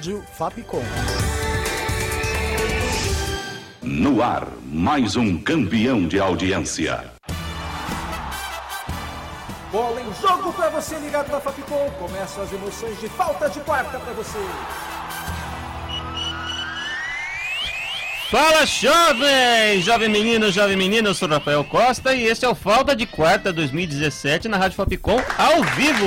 Rádio Fapcom. No ar, mais um campeão de audiência. Bola em jogo para você ligado na Fapcom. Começam as emoções de falta de quarta para você. Fala, jovem menino, jovem menina, eu sou o Rafael Costa e esse é o Falta de Quarta 2017 na Rádio Fapcom ao vivo.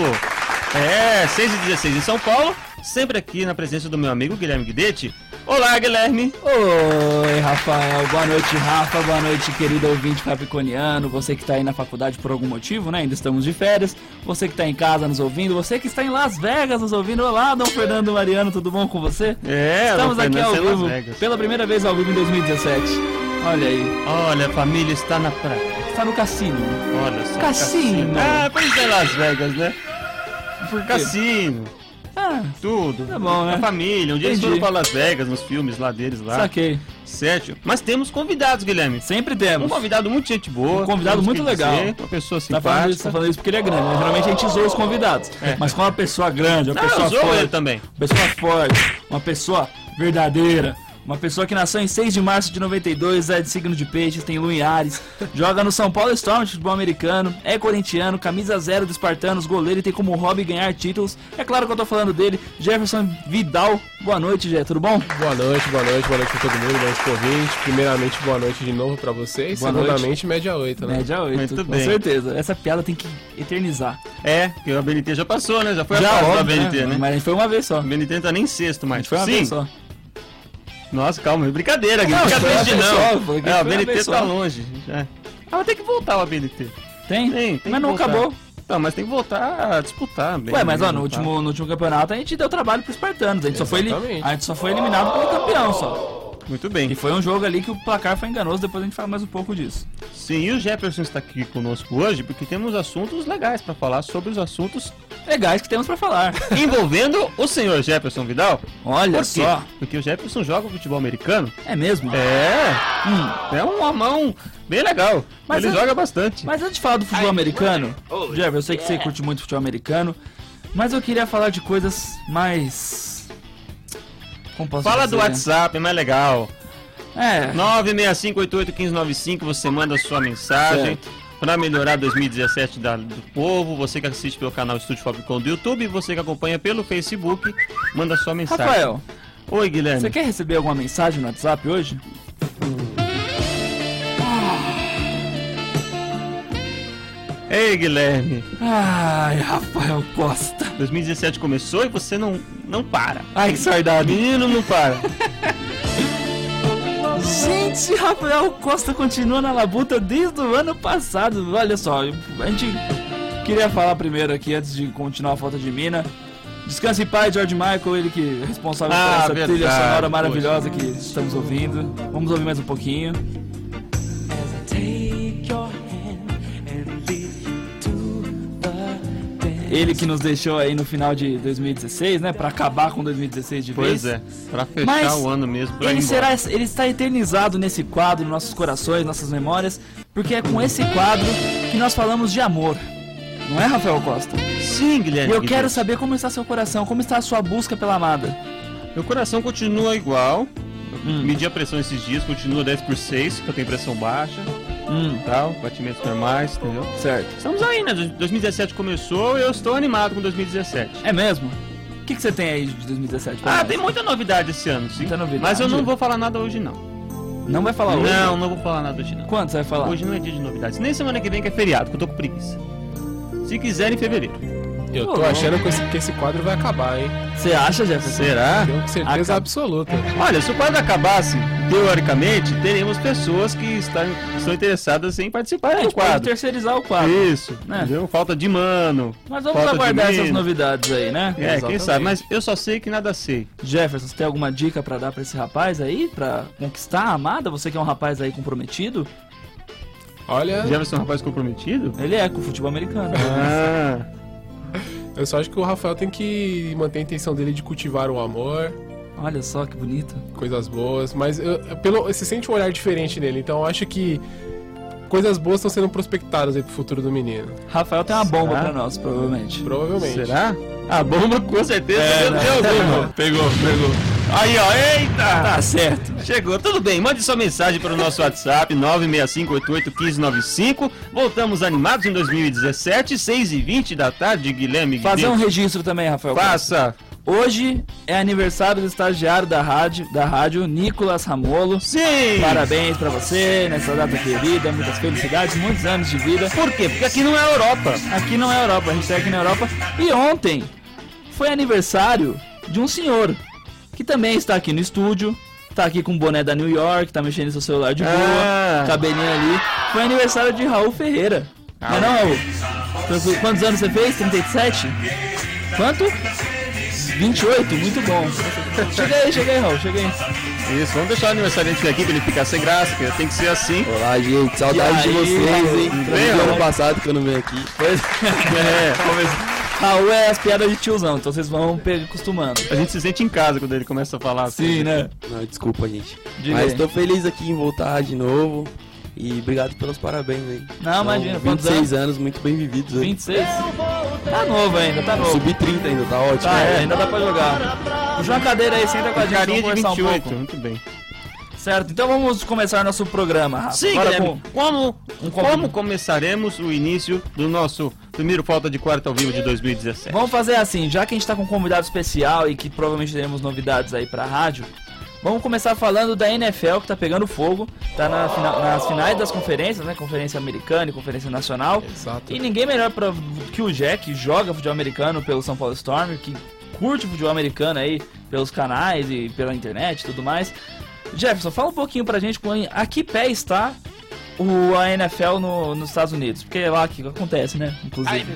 6h16 em São Paulo, sempre aqui na presença do meu amigo Guilherme Guidetti. Olá, Guilherme. Oi, Rafael. Boa noite, Rafa. Boa noite, querido ouvinte fapconiano. Você que está aí na faculdade por algum motivo, né? Ainda estamos de férias. Você que está em casa nos ouvindo. Você que está em Las Vegas nos ouvindo. Olá, Dom Fernando Mariano. Tudo bom com você? Estamos aqui ao vivo. Pela primeira vez ao vivo em 2017. Olha aí. Olha, a família está na praia. Está no cassino. Olha só. Cassino. Pois é, Las Vegas, né? Por cassino. Tudo. Tá bom, né? A família. Um dia eles foram pra Las Vegas, nos filmes lá deles lá. Saquei. Certo. Mas temos convidados, Guilherme. Sempre temos. Um convidado muito gente boa. Um convidado muito legal. Uma pessoa Tá simpática. falando isso porque ele é grande, né? Geralmente a gente zoa os convidados. Mas com uma pessoa grande, uma pessoa forte. Ele também. Uma pessoa forte, uma pessoa verdadeira. Uma pessoa que nasceu em 6 de março de 92, é de signo de peixes, tem lua em Ares, joga no São Paulo Storm de futebol americano, é corintiano, camisa 0 do Espartanos, goleiro e tem como hobby ganhar títulos. É claro que eu tô falando dele, Jefferson Vidal. Boa noite, Jé, tudo bom? Boa noite pra todo mundo, boa noite pro ouvinte. Primeiramente, boa noite de novo pra vocês. Boa Segundamente, noite. média 8, né? Média 8, Muito com bem. certeza. Essa piada tem que eternizar. Porque o ABNT já passou, né? Já foi a Já, fase do óbvio, ABNT, né? Mas foi uma vez só. O ABNT não tá nem em sexto mais. Foi uma vez só. Nossa, calma, brincadeira, Não, Guilherme. foi uma Fica triste vez não. só, foi O ABNT vez tá só. longe. Já. Vai ter que voltar o ABNT. Tem? Tem Mas que não voltar. acabou. Não, mas tem que voltar a disputar. Bem, Ué, mas ó, no voltar. último campeonato a gente deu trabalho pro Espartanos. A gente só foi eliminado pelo campeão só. Muito bem. E foi um jogo ali que o placar foi enganoso, depois a gente fala mais um pouco disso. Sim, e o Jefferson está aqui conosco hoje porque temos assuntos legais para falar sobre os assuntos Legais que temos pra falar. envolvendo o senhor Jefferson Vidal. Olha Por quê? só. Porque o Jefferson joga futebol americano. É mesmo? É uma mão bem legal. Mas Ele eu- joga bastante. Mas antes de falar do futebol americano, Jeff, eu sei que você curte muito futebol americano, mas eu queria falar de coisas mais... Como posso Fala dizer? do WhatsApp, é mais legal. 965881595, você manda a sua mensagem Certo. para melhorar 2017 do povo. Você que assiste pelo canal Estúdio Fapcom do YouTube e você que acompanha pelo Facebook, manda a sua mensagem. Rafael, Oi, Guilherme. você quer receber alguma mensagem no WhatsApp hoje? Ei, Guilherme. Ai, Rafael Costa. 2017 começou e você não para. Ai, que saudade. Menino, não para. Gente, Rafael Costa continua na labuta desde o ano passado. Olha só, a gente queria falar primeiro aqui, antes de continuar a falta de mina. Descanse em paz, George Michael, ele que é responsável por essa verdade, trilha sonora poxa. maravilhosa que estamos ouvindo. Vamos ouvir mais um pouquinho. Ele que nos deixou aí no final de 2016, né? Pra acabar com 2016 de vez. Pois é, pra fechar Mas o ano mesmo. Pra ir Ele, embora. ele está eternizado nesse quadro, nos nossos corações, nossas memórias, porque é com esse quadro que nós falamos de amor. Não é, Rafael Costa? Sim, E Guilherme. eu quero saber como está seu coração, como está a sua busca pela amada. Meu coração continua igual. Medi a pressão esses dias, continua 10/6, que eu tenho pressão baixa, tal, batimentos normais, entendeu? Certo. Estamos aí, né? 2017 começou e eu estou animado com 2017. É mesmo? O que você tem aí de 2017? pra nós? Tem muita novidade esse ano, sim. Muita novidade. Mas eu não vou falar nada hoje, não. Não vai falar hoje? Não vou falar nada hoje, não. Quando você vai falar? Hoje não é dia de novidades. Nem semana que vem que é feriado, que eu tô com preguiça. Se quiser, em fevereiro. Eu tô achando que esse quadro vai acabar, hein? Você acha, Jefferson? Será? Tenho certeza absoluta. Olha, se o quadro acabasse, teoricamente, teremos pessoas que estão interessadas em participar A do gente pode quadro. terceirizar o quadro. Isso, Né? entendeu? Falta de mano. Mas vamos falta de aguardar essas mina. novidades aí, né? Quem Exatamente. sabe, mas eu só sei que nada sei. Jefferson, você tem alguma dica pra dar pra esse rapaz aí? Pra conquistar a amada? Você que é um rapaz aí comprometido? Olha, Jefferson é um rapaz comprometido? Ele é com o futebol americano. eu só acho que o Rafael tem que manter a intenção dele de cultivar o amor, Olha só que bonito. coisas boas, mas você sente um olhar diferente nele, então eu acho que coisas boas estão sendo prospectadas aí pro futuro do menino. Rafael tem uma bomba pra nós, provavelmente. Provavelmente. Será? A bomba com certeza Pegou. Aí, ó, eita! Tá certo. Chegou, tudo bem, mande sua mensagem para o nosso WhatsApp 965881595. Voltamos animados em 2017, 6h20 da tarde, Guilherme. Fazer um registro também, Rafael. Faça. Hoje é aniversário do estagiário da rádio Nicolas Ramolo. Sim! Parabéns pra você nessa data querida, muitas felicidades, muitos anos de vida. Por quê? Porque aqui não é Europa. Aqui não é Europa, a gente tá aqui na Europa. E ontem foi aniversário de um senhor que também está aqui no estúdio. Tá aqui com o boné da New York, tá mexendo no seu celular de boa, cabelinho ali. Foi aniversário de Raul Ferreira. Não é não, Raul? Quantos anos você fez? 37? Quanto? 28? Muito bom. Chega aí, Raul, chega aí. Isso, vamos deixar o aniversariante aqui pra ele ficar sem graça, porque tem que ser assim. Olá, gente, saudade de vocês, hein? Foi ano passado que eu não venho aqui. Pois Raul é as piadas de tiozão, então vocês vão acostumando. A gente se sente em casa quando ele começa a falar assim. Sim, né? Não, desculpa, gente. Diga Mas aí. tô feliz aqui em voltar de novo. E obrigado pelos parabéns aí. Não, imagina, quantos 26 anos, muito bem vividos aí. 26? Tá novo ainda, tá novo. Subi 30 ainda, tá ótimo. Tá, ainda dá pra jogar. Puxa uma cadeira aí, senta com a gente, Carinha vamos de conversar 28, um pouco. muito bem. Certo, então vamos começar nosso programa, Rafa. Sim, Agora Guilherme, com como começaremos o início do nosso primeiro Falta de Quarta ao vivo de 2017? Vamos fazer assim, já que a gente tá com um convidado especial e que provavelmente teremos novidades aí pra rádio, vamos começar falando da NFL, que tá pegando fogo, tá nas finais das conferências, né? Conferência americana e conferência nacional. Exato. E ninguém melhor que o Jack, que joga futebol americano pelo São Paulo Storm, que curte futebol americano aí pelos canais e pela internet e tudo mais. Jefferson, fala um pouquinho pra gente a que pé está a NFL nos Estados Unidos, porque é lá que acontece, né? Inclusive.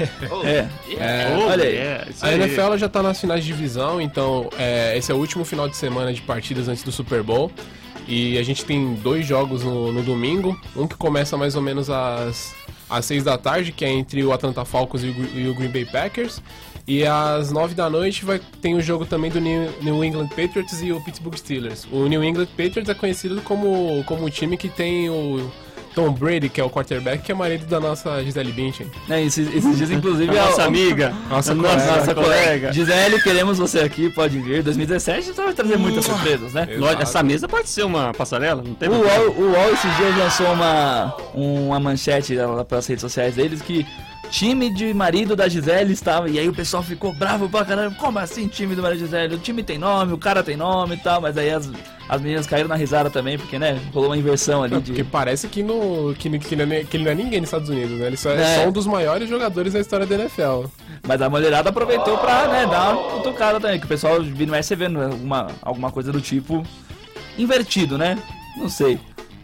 Olha aí. A NFL ela já tá nas finais de divisão, então esse é o último final de semana de partidas antes do Super Bowl. E a gente tem 2 jogos no domingo, um que começa mais ou menos às 6 da tarde, que é entre o Atlanta Falcons e o Green Bay Packers. E às 9 da noite tem o jogo também do New England Patriots e o Pittsburgh Steelers. O New England Patriots é conhecido como o time que tem o Tom Brady, que é o quarterback, que é marido da nossa Gisele Bündchen. Esses dias, inclusive, Nossa amiga, nossa colega. Gisele, queremos você aqui, pode vir. 2017 então vai trazer muitas surpresas, né? Exato. Essa mesa pode ser uma passarela, não tem O problema. UOL esses dias lançou uma manchete lá pelas redes sociais deles que time de marido da Gisele estava... E aí o pessoal ficou bravo pra caramba. Como assim time do marido da Gisele? O time tem nome, o cara tem nome e tal. Mas aí as meninas caíram na risada também, porque, né, rolou uma inversão ali. Porque parece que ele não é ninguém nos Estados Unidos, né? Ele só é um dos maiores jogadores da história da NFL. Mas a mulherada aproveitou pra, né, dar uma cutucada também. Que o pessoal vira mais você vendo alguma coisa do tipo invertido, né? Não sei.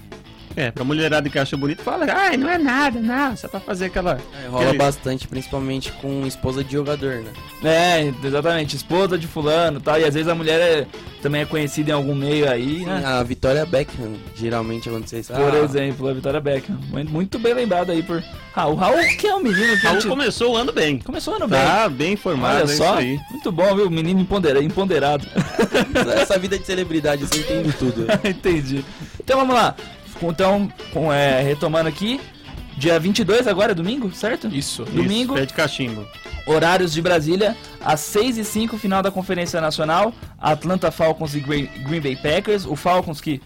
Pra mulherada que acha bonito, fala, ai, não é nada, não, só pra fazer aquela... Rola bastante, principalmente com esposa de jogador, né? Exatamente, esposa de fulano e tal. E às vezes a mulher também é conhecida em algum meio aí, né? A Victoria Beckham, geralmente acontece isso. Por exemplo, a Victoria Beckham. Muito bem lembrado aí por Raul. Raul, que é um menino que Raul começou o ano bem. Começou o ano bem. Tá bem informado, Olha só, é isso aí. muito bom, viu? Menino empoderado. Essa vida de celebridade, você entende tudo. Entendi. Então vamos lá. Então, retomando aqui, dia 22 agora, é domingo, certo? Isso. Domingo, Pé de cachimbo. horários de Brasília, às 6h05, final da Conferência Nacional, Atlanta Falcons e Green Bay Packers. O Falcons que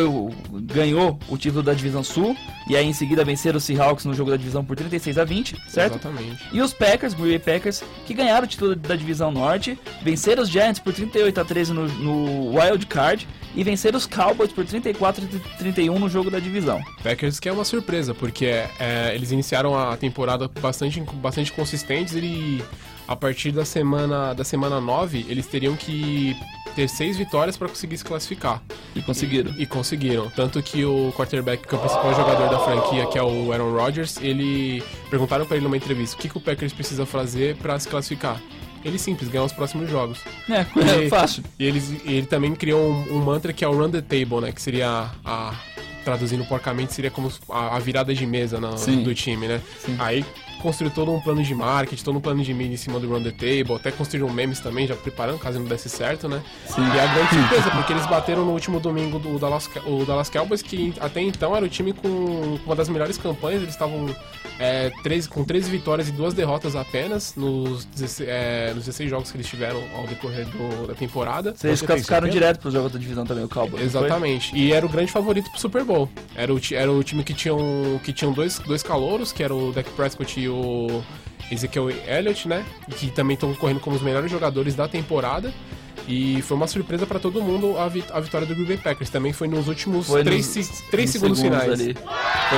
ganhou o título da Divisão Sul, e aí em seguida venceram os Seahawks no jogo da Divisão por 36-20, certo? Exatamente. E os Packers, Green Bay Packers, que ganharam o título da Divisão Norte, venceram os Giants por 38-13 no Wild Card, e venceram os Cowboys por 34-31 no jogo da divisão. Packers que é uma surpresa, porque eles iniciaram a temporada bastante consistentes e a partir da semana 9, eles teriam que ter 6 vitórias para conseguir se classificar. E conseguiram. E conseguiram. Tanto que o quarterback, que é o principal jogador da franquia, que é o Aaron Rodgers, perguntaram para ele numa entrevista o que o Packers precisa fazer para se classificar. Ele simples, ganhar os próximos jogos. Fácil. E ele também criou um mantra que é o Run the Table, né? Que seria, traduzindo porcamente, seria como a virada de mesa do time, né? Sim. Aí construíram todo um plano de marketing, todo um plano de mídia em cima do Run the Table, até construíram memes também, já preparando caso não desse certo, né? Sim. E a grande surpresa, porque eles bateram no último domingo o Dallas Cowboys, que até então era o time com uma das melhores campanhas, eles estavam com 13 vitórias e 2 derrotas apenas nos 16 jogos que eles tiveram ao decorrer da temporada. Vocês ficaram direto pro jogo da divisão também, o Cowboys. Exatamente. E era o grande favorito pro Super Bowl. Era o time que tinham dois calouros, que era o Dak Prescott e o Ezekiel Elliott, né? Que também estão correndo como os melhores jogadores da temporada. E foi uma surpresa pra todo mundo a vitória do Green Bay Packers. Também foi nos últimos 3 segundos finais. Ali. Foi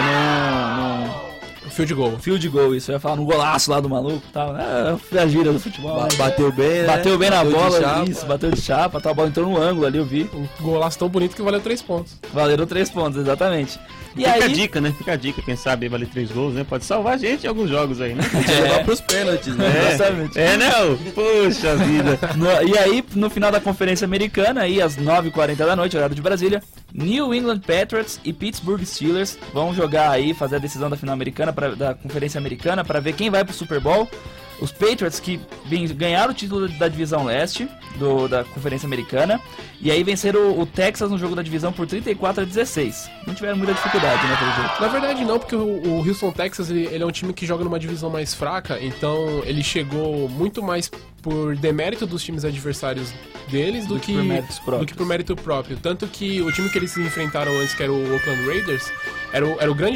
no Field goal, isso. Eu ia falar no golaço lá do maluco e tal. Foi a gira do futebol. Bateu bem, né? Bateu bem na bola, isso. Bateu de chapa. A bola entrou no ângulo ali, eu vi. Um golaço tão bonito que valeu 3 pontos. Valeram 3 pontos, exatamente. E Fica aí... a dica, né? Fica a dica. Quem sabe valer 3 gols, né? Pode salvar a gente em alguns jogos aí, né? Levar pros pênaltis, né? Exatamente. Não? Poxa vida. E aí, no final da Conferência Americana, aí às 9h40 da noite, horário de Brasília, New England Patriots e Pittsburgh Steelers vão jogar aí, fazer a decisão da final americana, da Conferência Americana, para ver quem vai pro Super Bowl. Os Patriots que ganharam o título da divisão leste da Conferência Americana e aí venceram o Texas no jogo da divisão por 34-16. Não tiveram muita dificuldade, né, pelo jeito. Na verdade não, porque o Houston Texas ele é um time que joga numa divisão mais fraca, então ele chegou muito mais por demérito dos times adversários deles do que por mérito próprio. Tanto que o time que eles se enfrentaram antes, que era o Oakland Raiders, era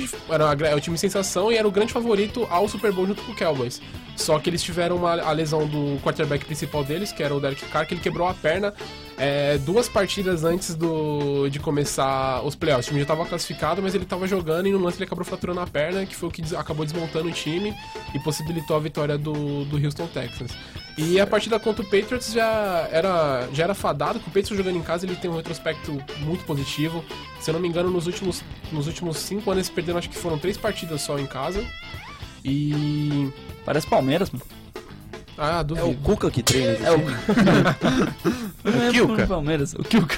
o time sensação e era o grande favorito ao Super Bowl junto com o Cowboys. Só que eles tiveram a lesão do quarterback principal deles, que era o Derek Carr, que ele quebrou a perna 2 partidas antes de começar os playoffs. O time já estava classificado, mas ele estava jogando e no lance ele acabou fraturando a perna, que foi o que acabou desmontando o time e possibilitou a vitória do Houston Texans. E a partida contra o Patriots já era fadado, que o Patriots jogando em casa ele tem um retrospecto muito positivo. Se eu não me engano, nos últimos 5 anos eles perderam, acho que foram 3 partidas só em casa. E... Parece Palmeiras, mano. Ah, duvido. É o Cuca que treina. O Kilka. Palmeiras, o Kilka.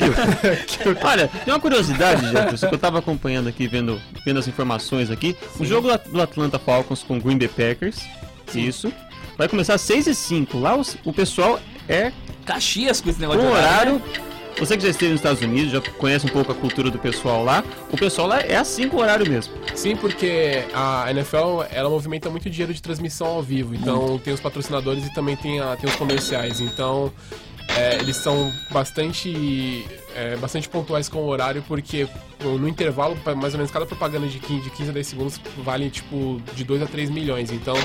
Olha, tem uma curiosidade, Jefferson, que eu tava acompanhando aqui, vendo as informações aqui. Sim. O jogo do Atlanta Falcons com o Green Bay Packers, isso, vai começar às 6h05. Lá o pessoal é... Caxias com esse negócio de horário. Você que já esteve nos Estados Unidos, já conhece um pouco a cultura do pessoal lá, o pessoal lá é assim com o horário mesmo. Sim, porque a NFL, ela movimenta muito dinheiro de transmissão ao vivo, então tem os patrocinadores e também tem os comerciais, então eles são bastante pontuais com o horário, porque no intervalo, mais ou menos, cada propaganda de 15 a 10 segundos vale tipo de 2 a 3 milhões, então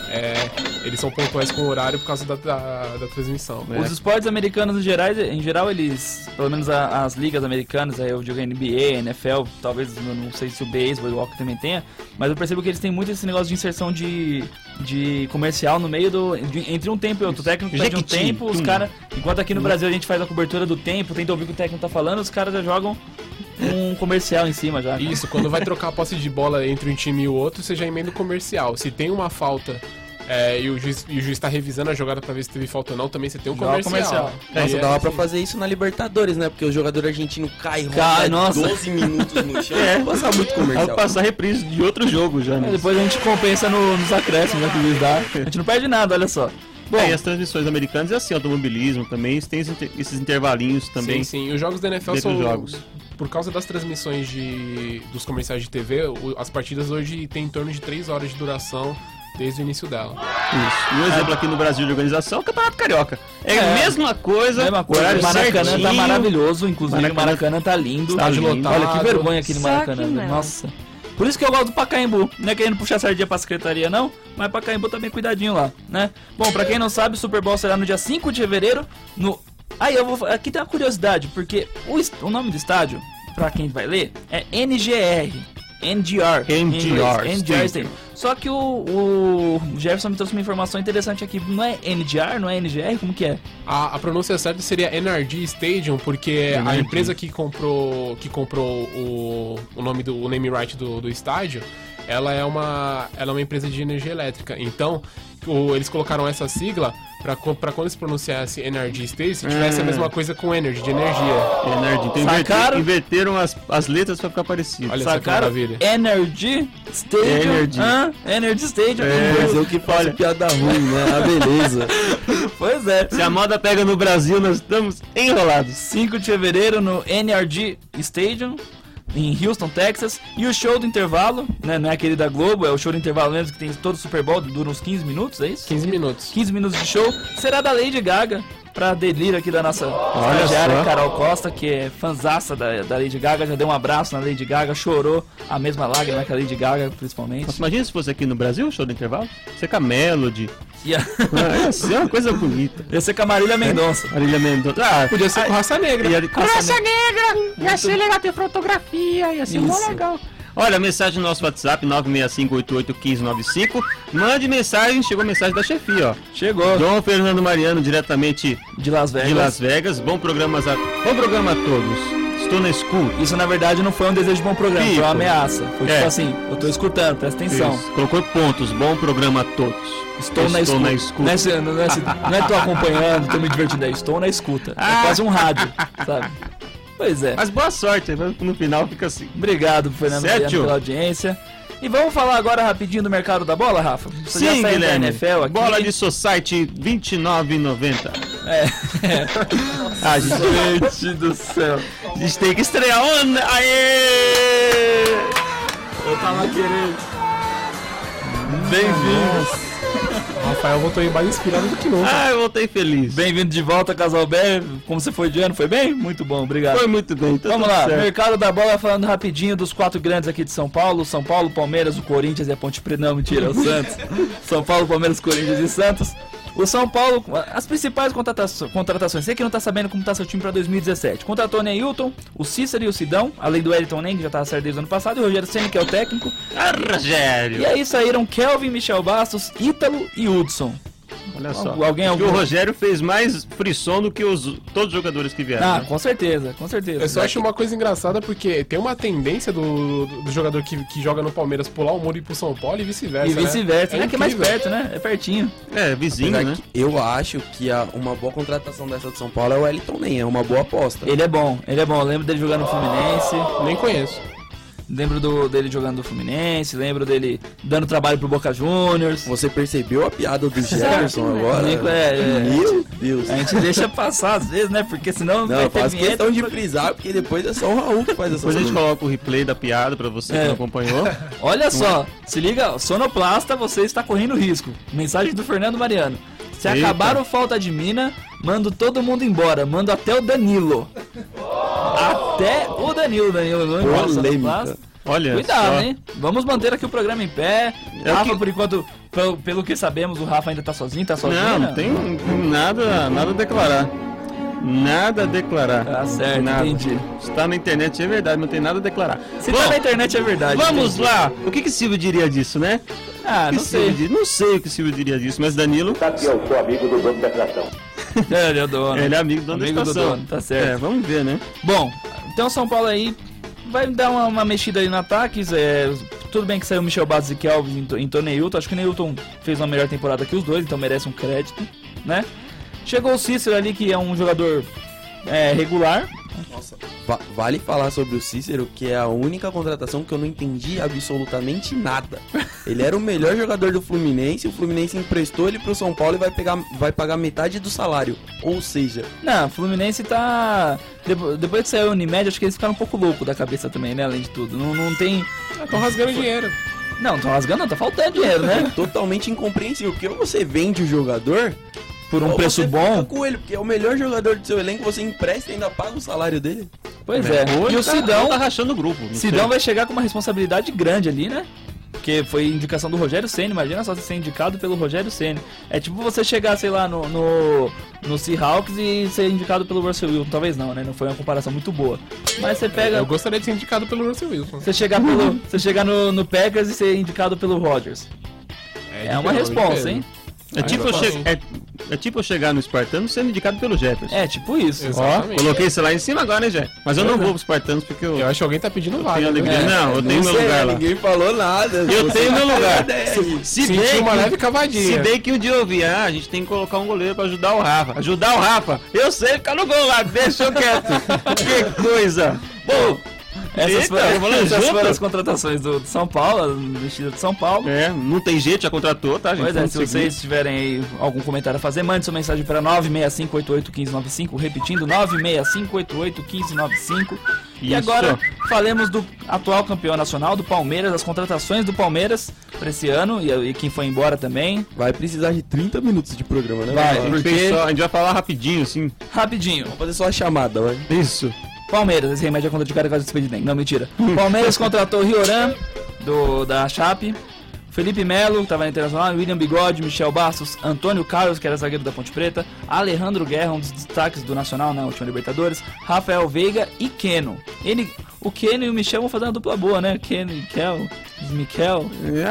eles são pontuais com o horário por causa da transmissão. Os esportes americanos em geral, eles, pelo menos as ligas americanas, aí eu digo NBA, NFL, talvez, eu não sei se o beisebol e o hockey também tenha, mas eu percebo que eles têm muito esse negócio de inserção de comercial no meio entre um tempo e outro. O técnico pede um tempo, os caras, enquanto aqui no Brasil a gente faz a cobertura do tempo, tenta ouvir o que o técnico tá falando, os caras já jogam um comercial em cima já. Isso, quando vai trocar a posse de bola entre um time e o outro, você já emenda o comercial. Se tem uma falta e o juiz tá revisando a jogada pra ver se teve falta ou não, também você tem um comercial. Nossa, dava pra fazer isso na Libertadores, né? Porque o jogador argentino cai 12 minutos no chão. Passar muito comercial. Vai passar reprise de outro jogo já, né? Depois a gente compensa nos acréscimos, né, que o juiz dá. A gente não perde nada, olha só. Bom, e as transmissões americanas é assim, automobilismo também, tem esses intervalinhos também. Sim, os jogos da NFL são jogos. Por causa das transmissões dos comerciais de TV, as partidas hoje têm em torno de 3 horas de duração desde o início dela. Isso. E um exemplo aqui no Brasil de organização é o Campeonato Carioca. A mesma coisa. O Maracanã tá maravilhoso, inclusive o Maracanã tá lindo. Tá lotado. Olha que vergonha aqui no Maracanã. Nossa. Por isso que eu gosto do Pacaembu. Não é querendo puxar sardinha pra secretaria, não, mas Pacaembu tá bem cuidadinho lá, né? Bom, pra quem não sabe, o Super Bowl será no dia 5 de fevereiro no... Aqui tem uma curiosidade, porque o nome do estádio, pra quem vai ler, é NGR Stadium. Só que o Jefferson me trouxe uma informação interessante aqui. Não é NGR, não é NGR? Como que é? A pronúncia certa seria NRG Stadium, porque a empresa que comprou o name right do estádio, ela é uma empresa de energia elétrica. Então, eles colocaram essa sigla pra quando se pronunciasse Energy Stadium, se tivesse a mesma coisa com Energy, de energia. Energy. Então inverteram as letras pra ficar parecido. Olha só que maravilha. Energy Stadium. Energy Stadium. Mas eu que faço piada ruim, né? Ah, beleza. Pois é. Se a moda pega no Brasil, nós estamos enrolados. 5 de fevereiro no NRG Stadium, em Houston, Texas. E o show do intervalo, né, não é aquele da Globo, é o show do intervalo mesmo, que tem todo o Super Bowl, dura uns 15 minutos, é isso? 15 minutos. 15 minutos de show. Será da Lady Gaga, pra delírio aqui da nossa estagiária Carol Costa, que é fanzaça da Lady Gaga, já deu um abraço na Lady Gaga, chorou a mesma lágrima que a Lady Gaga, principalmente. Nossa, imagina se fosse aqui no Brasil, o show do intervalo. Você com a Melody. Ia ser uma coisa bonita. Ia ser com a Marília Mendonça. Marília Mendonça. Ah, podia ser com Raça Negra. Raça Negra! Ia ser legal ter fotografia, ia ser muito legal. Olha, mensagem no nosso WhatsApp, 965881595. Mande mensagem, chegou a mensagem da chefia, ó. Chegou. Dom Fernando Mariano, diretamente de Las Vegas. Bom programa a todos. Estou na escuta. Isso na verdade não foi um desejo de bom programa, foi uma ameaça. Foi tipo assim, eu tô escutando, presta atenção. Isso. Colocou pontos, bom programa a todos. Estou na escuta. Não é tô acompanhando, tô me divertindo, estou na escuta. É quase um rádio, sabe? Pois é. Mas boa sorte, no final fica assim. Obrigado, Fernando Mariano, pela audiência. E vamos falar agora rapidinho do mercado da bola, Rafa? Você sim, Guilherme. NFL aqui. Bola de Society, R$29,90. Gente do céu. A gente tem que estrear. Aê! Eu tava querendo. Bem-vindos. Rafael voltou aí mais inspirado do que nunca. Eu voltei feliz. Bem-vindo de volta, Casal Bé. Como você foi de ano? Foi bem? Muito bom, obrigado. Foi muito bem. Vamos lá, certo. Mercado da bola, falando rapidinho dos 4 grandes aqui de São Paulo. São Paulo, Palmeiras, o Corinthians e a Ponte Preta. Não, mentira, o Santos. São Paulo, Palmeiras, Corinthians e Santos. O São Paulo, as principais contratações, você que não tá sabendo como tá seu time pra 2017. Contratou o Neilton, o Cícero e o Sidão, além do Elton Nem, que já tava certo desde o ano passado, e o Rogério Ceni, que é o técnico. Rogério! E aí saíram Kelvin, Michel Bastos, Ítalo e Hudson. Olha só. O Rogério fez mais frisson do que todos os jogadores que vieram. Com certeza, com certeza. Eu só acho uma coisa engraçada porque tem uma tendência do jogador que joga no Palmeiras pular o muro e ir pro São Paulo e vice-versa. E vice-versa, né? Que é mais perto, né? É pertinho. É, vizinho, né? Eu acho que uma boa contratação dessa de São Paulo é o Elton Nem, é uma boa aposta. Ele é bom. Eu lembro dele jogando no Fluminense. Nem conheço. Lembro dele jogando no Fluminense, lembro dele dando trabalho pro Boca Juniors. Você percebeu a piada do Jefferson agora? Meu Deus. A gente deixa passar às vezes, né? Porque senão não faz questão de frisar, porque depois é só o Raul que faz essa coisa. Depois a gente coloca o replay da piada pra você que não acompanhou. Olha só, se liga, sonoplasta, você está correndo risco. Mensagem do Fernando Mariano. Se acabar o Falta de Mina, mando todo mundo embora. Mando até o Danilo. Até o Danilo não polêmica. Olha, cuidado, hein? Vamos manter aqui o programa em pé. Rafa, por enquanto, pelo que sabemos, o Rafa ainda tá sozinho, Não tem nada a declarar. Nada a declarar. Tá certo, entendi. Se tá na internet é verdade, não tem nada a declarar. Se tá na internet é verdade. Vamos lá! O que Silvio diria disso, né? Não sei. Não sei o que Silvio diria disso, mas Danilo... Sabe que eu sou amigo do dono da estação. Ele é o dono. Ele é amigo do dono da estação. Tá certo. Vamos ver, né? Bom, então São Paulo aí vai dar uma mexida aí no ataques. Tudo bem que saiu o Michel Bastos e Kelvin em Neilton. Acho que o Neilton fez uma melhor temporada que os dois, então merece um crédito, né? Chegou o Cícero ali, que é um jogador regular. Nossa, vale falar sobre o Cícero, que é a única contratação que eu não entendi absolutamente nada. Ele era o melhor jogador do Fluminense, o Fluminense emprestou ele pro São Paulo e vai pagar metade do salário. Ou seja... Não, o Fluminense tá... Depois que saiu o Unimed, acho que eles ficaram um pouco loucos da cabeça também, né? Além de tudo. Não tem... Estão rasgando dinheiro. Não rasgando não, tá faltando dinheiro, né? Totalmente incompreensível, porque você vende o jogador... Por um preço bom com ele, porque é o melhor jogador do seu elenco, você empresta e ainda paga o salário dele. Pois é. E o Sidão tá rachando o grupo. Sidão vai chegar com uma responsabilidade grande ali, né? Porque foi indicação do Rogério Ceni. Imagina só você ser indicado pelo Rogério Ceni. É tipo você chegar, sei lá, no Seahawks e ser indicado pelo Russell Wilson. Talvez não, né? Não foi uma comparação muito boa. Mas você pega... Eu gostaria de ser indicado pelo Russell Wilson. Você chegar no Packers e ser indicado pelo Rodgers. É uma responsa, hein? É tipo É tipo eu chegar no Espartanos sendo indicado pelo Jefferson. É, tipo isso. Ó, Exatamente. coloquei esse lá em cima agora, né, Jé? Mas eu não vou pro Espartanos porque eu Eu acho que alguém tá pedindo tenho vaga. alegria. Né? Não, eu tenho meu sei, lugar lá. ninguém falou nada. Eu Você tenho meu tá lugar. com ideia aí. Se Senti bem, uma leve se cavadinha. bem que um dia eu vi, a gente tem que colocar um goleiro pra ajudar o Rafa. Ajudar o Rafa. Eu sei ficar no gol lá, deixa eu quieto. Que coisa. Bom, Essas eu vou lá junto. foram as contratações do São Paulo, do vestido de São Paulo. É, não tem jeito, já contratou, tá, gente? Pois é, Vamos se seguir. vocês tiverem aí algum comentário a fazer, mande sua mensagem para 965881595, repetindo, 965881595. E Isso. agora falemos do atual campeão nacional, do Palmeiras, das contratações do Palmeiras para esse ano e quem foi embora também. Vai precisar de 30 minutos de programa, né? Vai. A gente Porque- fez só- a gente vai falar rapidinho, assim. Rapidinho. Vamos fazer só a chamada, vai. Isso. Palmeiras, esse remédio é contra de cara quase despedidente. Não, mentira. Palmeiras contratou o Rioran, da Chape, Felipe Melo, que estava na Internacional, William Bigode, Michel Bastos, Antônio Carlos, que era zagueiro da Ponte Preta, Alejandro Guerra, um dos destaques do Nacional na última Libertadores, Rafael Veiga e Keno. O Keno e o Michel vão fazer uma dupla boa, né? Keno e Mikel.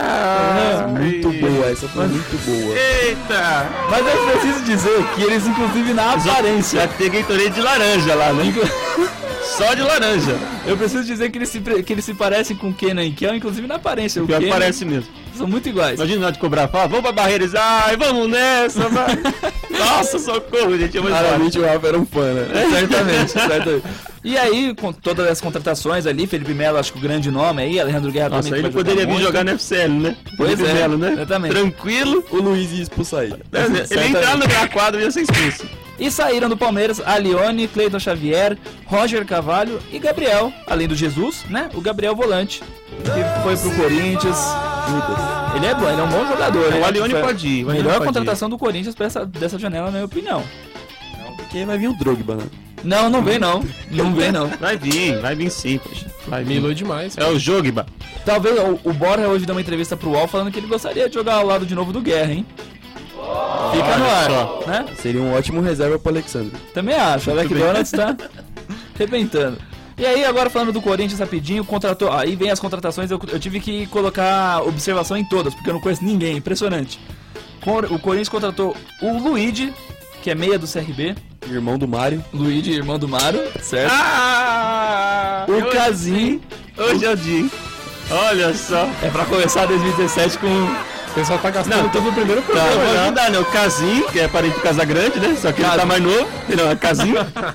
Muito boa, essa foi muito boa. Eita! Mas eu preciso dizer que eles, inclusive, na aparência... Já tem Gatorade de laranja lá, né? Só de laranja. Eu preciso dizer que eles se parecem com Keno e Mikel, inclusive na aparência. O Pior que Keno- parece mesmo. São muito iguais. Imagina nós de cobrar, fala, vamos pra barreira, eles, ai, vamos nessa, vai. Nossa, socorro, gente, eu vou embora. Claramente o Rafa era um fã, né? Certamente. E aí, com todas as contratações ali, Felipe Melo, acho que o grande nome aí, Alejandro Guerra Nossa, também. ele que vai poderia vir muito. jogar no FCL, né? Pois Felipe é, Melo, né? exatamente. Tranquilo. O Luiz ia expulsar ele. Ele entrar no quadro e ia ser expulso. E saíram do Palmeiras Alione, Cleiton Xavier, Roger Carvalho e Gabriel, além do Jesus, né? O Gabriel Volante, que foi pro Corinthians. Ele é bom, ele é um bom jogador. O Alione Foi pode ir. o Alione Melhor pode contratação do Corinthians dessa janela, na minha opinião. Porque vai vir o Drogba, né? Não vem não. Não vem não. ir. Vai vir sim, poxa. Vai vir. Milou demais. É o Jogba. Talvez o Borja hoje deu uma entrevista pro UOL falando que ele gostaria de jogar ao lado de novo do Guerra, hein? Fica no ar, só. né? Seria um ótimo reserva pro Alexandre. Também acho, o Alec bem. Donuts tá arrebentando. E aí, agora falando do Corinthians rapidinho, contratou. Aí vem as contratações, eu tive que colocar observação em todas, porque eu não conheço ninguém, impressionante. O Corinthians contratou o Luigi, que é meia do CRB. Irmão do Mário. Luigi, irmão do Mário, certo? Ah! O Casim Hoje é o dia. Olha só. é pra começar 2017 com. O pessoal tá gastando todo o primeiro Tá, programa vou já. ajudar, né? O Casim, que é parente do Casagrande, né? Só que ele tá mais novo. Não, é Casim.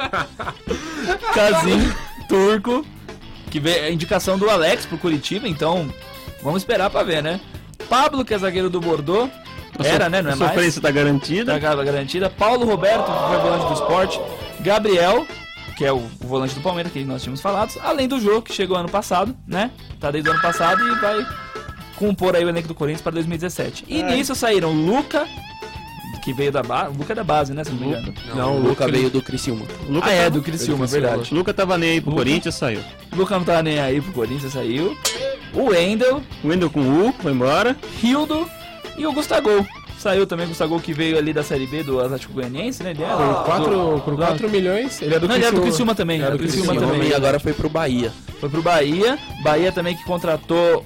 Casim, turco, que veio a indicação do Alex pro Curitiba, então vamos esperar pra ver, né? Pablo, que é zagueiro do Bordeaux, era, né? Não é A mais. sofrência tá garantida. Tá garantida. Paulo Roberto, que foi volante do Sport. Gabriel, que é o volante do Palmeiras, que nós tínhamos falado. Além do jogo, que chegou ano passado, né? Tá desde o ano passado e vai compor aí o elenco do Corinthians para 2017. E nisso saíram Luca, que veio da base. Luca é da base, né? Se não me engano. Não, o Luca veio do Criciúma. O Luca Ah, é, tava- do Criciúma, é verdade. O Luca tava nem aí pro Corinthians, saiu. Luca não tava nem aí pro Corinthians, saiu. O Wendel, O Wendel com U, foi embora. Hildo e o Gustavo. Saiu também o Gustavo, que veio ali da Série B do Atlético Goianiense, né? Ele era Por 4 milhões, ele é do Não, ele era do Criciúma também. Era Era do do Criciúma Criciúma. também. E agora foi pro Bahia. Foi pro Bahia. Bahia também que contratou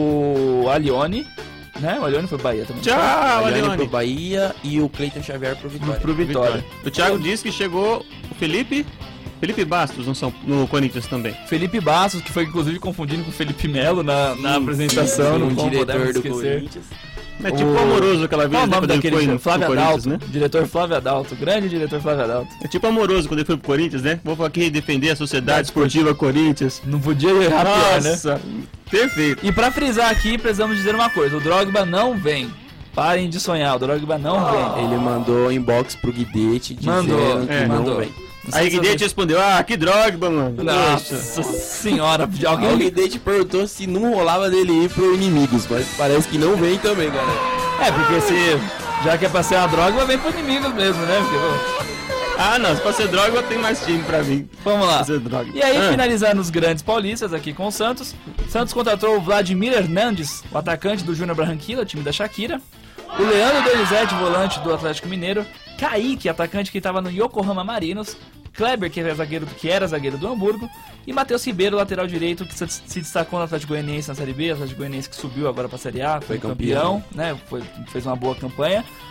o Alione, né? O Alione foi pro Bahia também. Tchau, Alione pro Alione. Bahia e o Cleiton Xavier pro Vitória. Pro Vitória. O Thiago disse que chegou o Felipe Bastos no Corinthians também. Felipe Bastos, que foi inclusive confundindo com o Felipe Melo na apresentação, um não como diretor podemos do esquecer. Corinthians. É tipo o Amoroso aquela vez, Qual o né, nome quando ele daquele foi senhor? no Flávio Corinthians, Adalto, né? diretor Flávio Adalto, grande diretor Flávio Adalto. É tipo Amoroso quando ele foi pro Corinthians, né? Vou aqui defender a Sociedade Esportiva Corinthians. Não podia errar pior, né? Nossa, perfeito. E pra frisar aqui, precisamos dizer uma coisa, o Drogba não vem. Parem de sonhar, o Drogba não vem. Ele mandou inbox pro Guidete dizendo Mandou, que não mandou. vem. Não sei Aí se Guidete respondeu, que droga, mano. Nossa senhora, Aí o alguém... Guidete perguntou se não rolava dele ir pro Inimigos, mas parece que não vem também, galera. É, porque se já que é pra ser uma droga, vem pro inimigo mesmo, né? Porque, pô, Não, se pra ser droga tem mais time pra mim. vamos lá. Pra ser droga. E aí, finalizando os grandes paulistas aqui com o Santos. Santos contratou o Vladimir Hernandes, o atacante do Júnior Barranquilla, time da Shakira. O Leandro Donizete, volante do Atlético Mineiro. Kaique, atacante que estava no Yokohama Marinos. Kleber, que era zagueiro do Hamburgo. E Matheus Ribeiro, lateral direito, que se destacou no Atlético Goianiense na Série B. O Atlético Goianiense que subiu agora pra Série A, foi campeão, né? Fez uma boa campanha.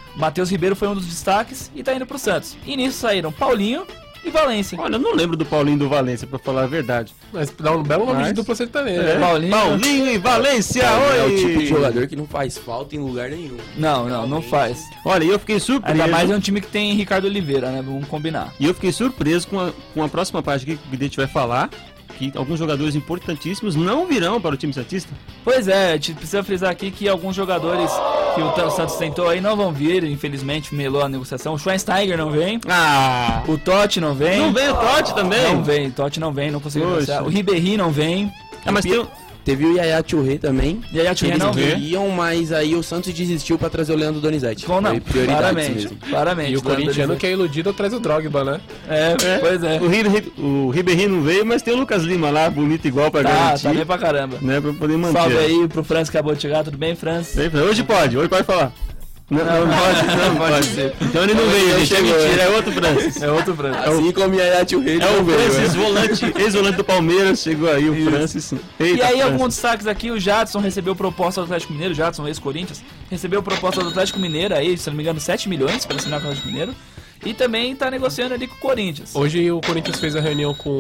Matheus Ribeiro foi um dos destaques e tá indo pro Santos. E nisso saíram Paulinho e Valência. Olha, eu não lembro do Paulinho do Valência, pra falar a verdade. Mas dá um belo nome de dupla sertaneja, né? Paulinho e Valência, É oi! o tipo de jogador que não faz falta em lugar nenhum. Não faz. Olha, e eu fiquei surpreso. Ainda mais é um time que tem Ricardo Oliveira, né? Vamos combinar. E eu fiquei surpreso com a próxima parte que o Guidetti vai falar, que alguns jogadores importantíssimos não virão para o time santista. Pois é, a gente precisa frisar aqui que alguns jogadores que o Santos tentou aí não vão vir, infelizmente melou a negociação. O Schweinsteiger não vem, Ah! o Totti não vem. Não veio o Totti também? Não vem, Totti não vem, não conseguiu Poxa. negociar. O Ribéry não vem. Ah, mas tem... Teve o Yaya Touré também. Yaya Touré Eles não vem. queriam, mas aí o Santos desistiu pra trazer o Leandro Donizete. Bom, não, Foi prioridade claramente, mesmo. claramente. E o corintiano que é iludido traz o Drogba, né? Pois é. O Ribéry não veio, mas tem o Lucas Lima lá, bonito igual pra Tá garantir. bem pra caramba. Né, pra poder manter. Salve aí pro Franz que acabou de chegar, tudo bem, Franz? Hoje pode falar. Não pode ser. Então ele não veio, gente. É chegou, mentira, é outro Francis. É outro Franz. Assim como o Yaya Touré É não o veio, Francis, né? ex-volante do Palmeiras, chegou aí o Francis. Eita, E aí, Francis. alguns destaques aqui, o Jadson recebeu proposta do Atlético Mineiro, Jadson, ex-Corinthians, recebeu proposta do Atlético Mineiro aí, se não me engano, 7 milhões para assinar com o Atlético Mineiro. E também tá negociando ali com o Corinthians. Hoje o Corinthians fez a reunião com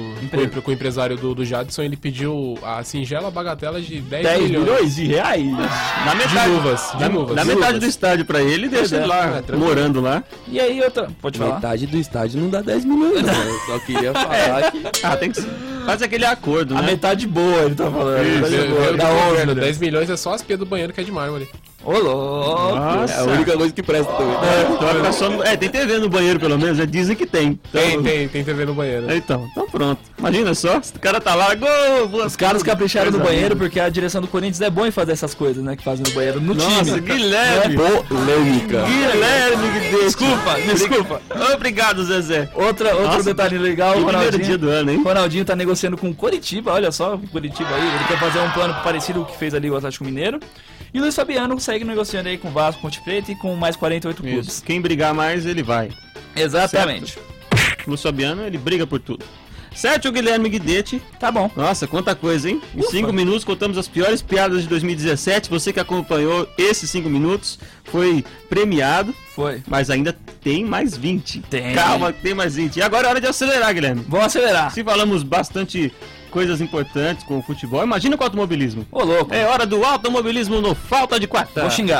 o empresário do Jadson, ele pediu a singela bagatela de 10 milhões. de reais? Na metade, de luvas. Na metade do estádio pra ele, deixa ele lá, tranquilo. morando lá. E aí, outra. Pode falar? Metade do estádio não dá 10 milhões, não. Eu só queria falar que... Ah, tem que ser. Faz aquele acordo, A né? metade boa, ele tá falando. Isso, Metade Veio boa. de Da governo, onde? 10 milhões é só as pias do banheiro que é de mármore. Ô, louco. Nossa. É a única coisa que presta também. Então vai ficar só no... tem TV no banheiro pelo menos, dizem que tem. Então... Tem TV no banheiro. Então pronto. Imagina só, o cara tá lá, gol! Os caras capricharam no Coisa banheiro linda. porque a direção do Corinthians é bom em fazer essas coisas, né? Que fazem no banheiro, no Nossa, time. Guilherme! Polêmica. Guilherme, Desculpa. Obrigado, Zezé. Outro Nossa, detalhe legal, que o primeiro dia do ano, hein? Ronaldinho tá negociando com o Coritiba, olha só o Coritiba aí, ele quer fazer um plano parecido com o que fez ali o Atlético Mineiro. E o Luiz Fabiano segue negociando aí com o Vasco, Ponte Preta e com mais 48 clubes. Isso. Quem brigar mais, ele vai. Exatamente. O Luiz Fabiano, ele briga por tudo. Certo, o Guilherme Guidetti. Tá bom. Nossa, quanta coisa, hein? Em 5 minutos contamos as piores piadas de 2017. Você que acompanhou esses 5 minutos foi premiado, Foi. mas ainda tem mais 20. Tem. Calma, tem mais 20. E agora é hora de acelerar, Guilherme. Vamos acelerar. Se falamos bastante coisas importantes com o futebol, imagina com o automobilismo. Ô, louco. É hora do automobilismo no Falta de Quarta. Vou xingar.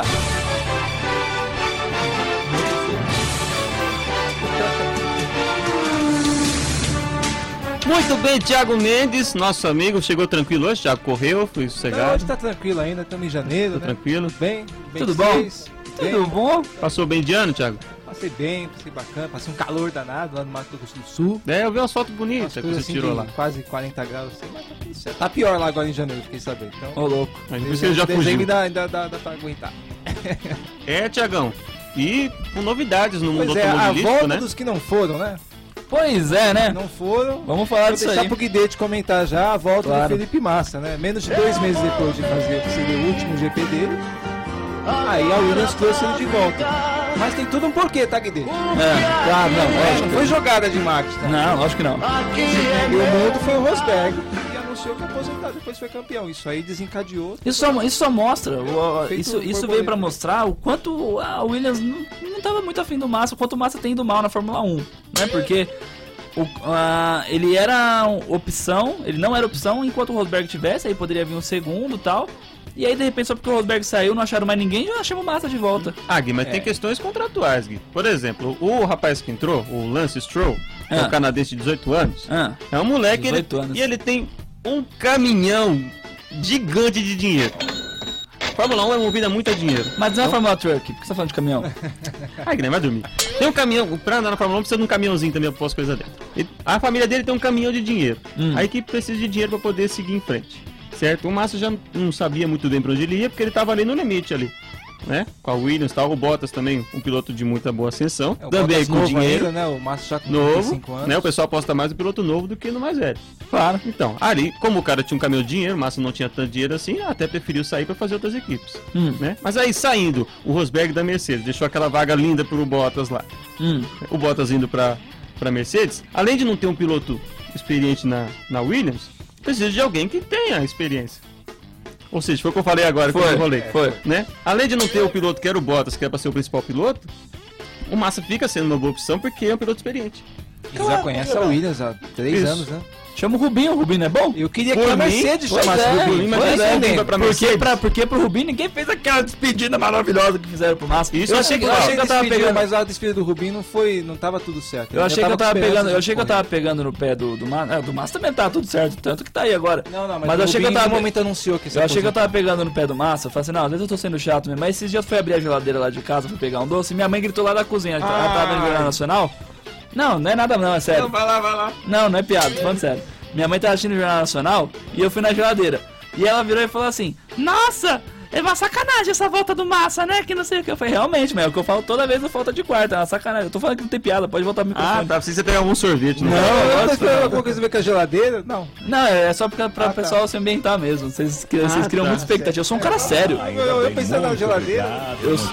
Muito bem, Thiago Mendes, nosso amigo, chegou tranquilo hoje, Thiago correu, foi Não, sossegado, hoje tá tranquilo ainda, estamos em janeiro, né? tranquilo. Bem Tudo bom? vocês? Bem, Tudo bom? Passou bem de ano, Thiago? Passei bem, passei bacana, passei um calor danado lá no Mato Grosso do Sul. É, eu vi umas fotos Umas bonitas que coisas você assim tirou de lá. quase 40 graus, assim, mas tá tudo certo. Tá pior lá agora em janeiro, fiquei sabendo. Então, Ô, louco. Mas por isso que ele já dezembro fugiu. ainda dá pra aguentar. É, Thiagão. E com novidades no mundo Pois é, a automobilístico, volta né? dos que não foram, né? Pois é, né? Não foram. Vamos falar Vou disso deixar aí. pro Guidetti comentar já a volta Claro. do Felipe Massa, né? Menos de 2 meses depois de fazer o que seria o último GP dele. Aí a Williams trouxe ele de volta. Mas tem tudo um porquê, tá, Guidetti? É, claro, não, Não lógico. foi jogada de marketing, tá? Não, lógico que não. E o mundo foi o Rosberg, que anunciou que ia aposentar, depois foi campeão. Isso aí desencadeou. Isso só mostra, Feito isso veio borboleta. pra mostrar o quanto a Williams não tava muito afim do Massa, o quanto o Massa tem do mal na Fórmula 1, né? Porque ele era opção, ele não era opção enquanto o Rosberg tivesse, aí poderia vir um segundo e tal. E aí, de repente, só porque o Rosberg saiu, não acharam mais ninguém, já chama o Massa de volta. Ah, Gui, mas tem questões contratuais, Gui. Por exemplo, o rapaz que entrou, o Lance Stroll, que é um canadense de 18 anos, é um moleque 18 anos. e ele tem um caminhão gigante de dinheiro. Fórmula 1 é movida a muito a dinheiro. Mas não é Fórmula Truck, por que você tá falando de caminhão? Ah, Guilherme, vai dormir. Tem um caminhão, pra andar na Fórmula 1 precisa de um caminhãozinho também pra pôr as coisas dentro. A família dele tem um caminhão de dinheiro. A equipe precisa de dinheiro pra poder seguir em frente. Certo? O Massa já não sabia muito bem pra onde ele ia, porque ele tava ali no limite ali. Né? Com a Williams e tal. O Bottas também, um piloto de muita boa ascensão. O também Bottas com novo dinheiro. ainda, né? O Massa já com Novo, 35 anos. né? O pessoal aposta mais no piloto novo do que no mais velho. Claro. Então, ali, como o cara tinha um caminhão de dinheiro, o Massa não tinha tanto dinheiro assim, até preferiu sair pra fazer outras equipes. Né? Mas aí, saindo, o Rosberg da Mercedes deixou aquela vaga linda pro Bottas lá. O Bottas indo pra Mercedes, além de não ter um piloto experiente na Williams, precisa de alguém que tenha experiência. Ou seja, foi o que eu falei agora, que eu enrolei. Foi. Né? Além de não ter o piloto que era o Bottas, que era pra ser o principal piloto, o Massa fica sendo uma boa opção porque é um piloto experiente. Ele já conhece a Williams há 3 Isso. anos, né? Chama o Rubinho é bom? Eu queria que Por a mim, Mercedes Pois chamasse é, o Rubinho. mas pois esse é, Rubinho vai pra Mercedes. porque pro Rubinho ninguém fez aquela despedida maravilhosa que fizeram pro Massa. Isso eu é achei que eu legal. tava pegando. Mas a despedida do Rubinho não tava tudo certo. Eu achei que eu tava com pegando, esperança de correr. pegando no pé do Massa. Do Massa também tá tudo certo, tanto que tá aí agora. Não, mas mas eu o achei que eu Rubinho tava no momento anunciou que Eu achei que eu tava pegando no pé do Massa, eu falei assim, não, às vezes eu tô sendo chato mesmo, mas esses dias eu fui abrir a geladeira lá de casa, fui pegar um doce, e minha mãe gritou lá da cozinha, ela tava no Jornal Nacional. Não é nada não, é sério. vai lá. Não é piada, tô falando sério. Minha mãe tava assistindo o Jornal Nacional e eu fui na geladeira. E ela virou e falou assim, nossa, é uma sacanagem essa volta do Massa, né? Que não sei o que. Eu falei, realmente, mas é o que eu falo toda vez, eu falta de quarta, é uma sacanagem. Eu tô falando que não tem piada, pode voltar pro microfone. Tá, precisa pegar algum sorvete. Né? Não, esperando alguma coisa a ver com a geladeira? Não. Não, é só pra o pessoal se ambientar mesmo. Vocês criam muita expectativa. Eu sou um cara sério. Eu pensando na geladeira.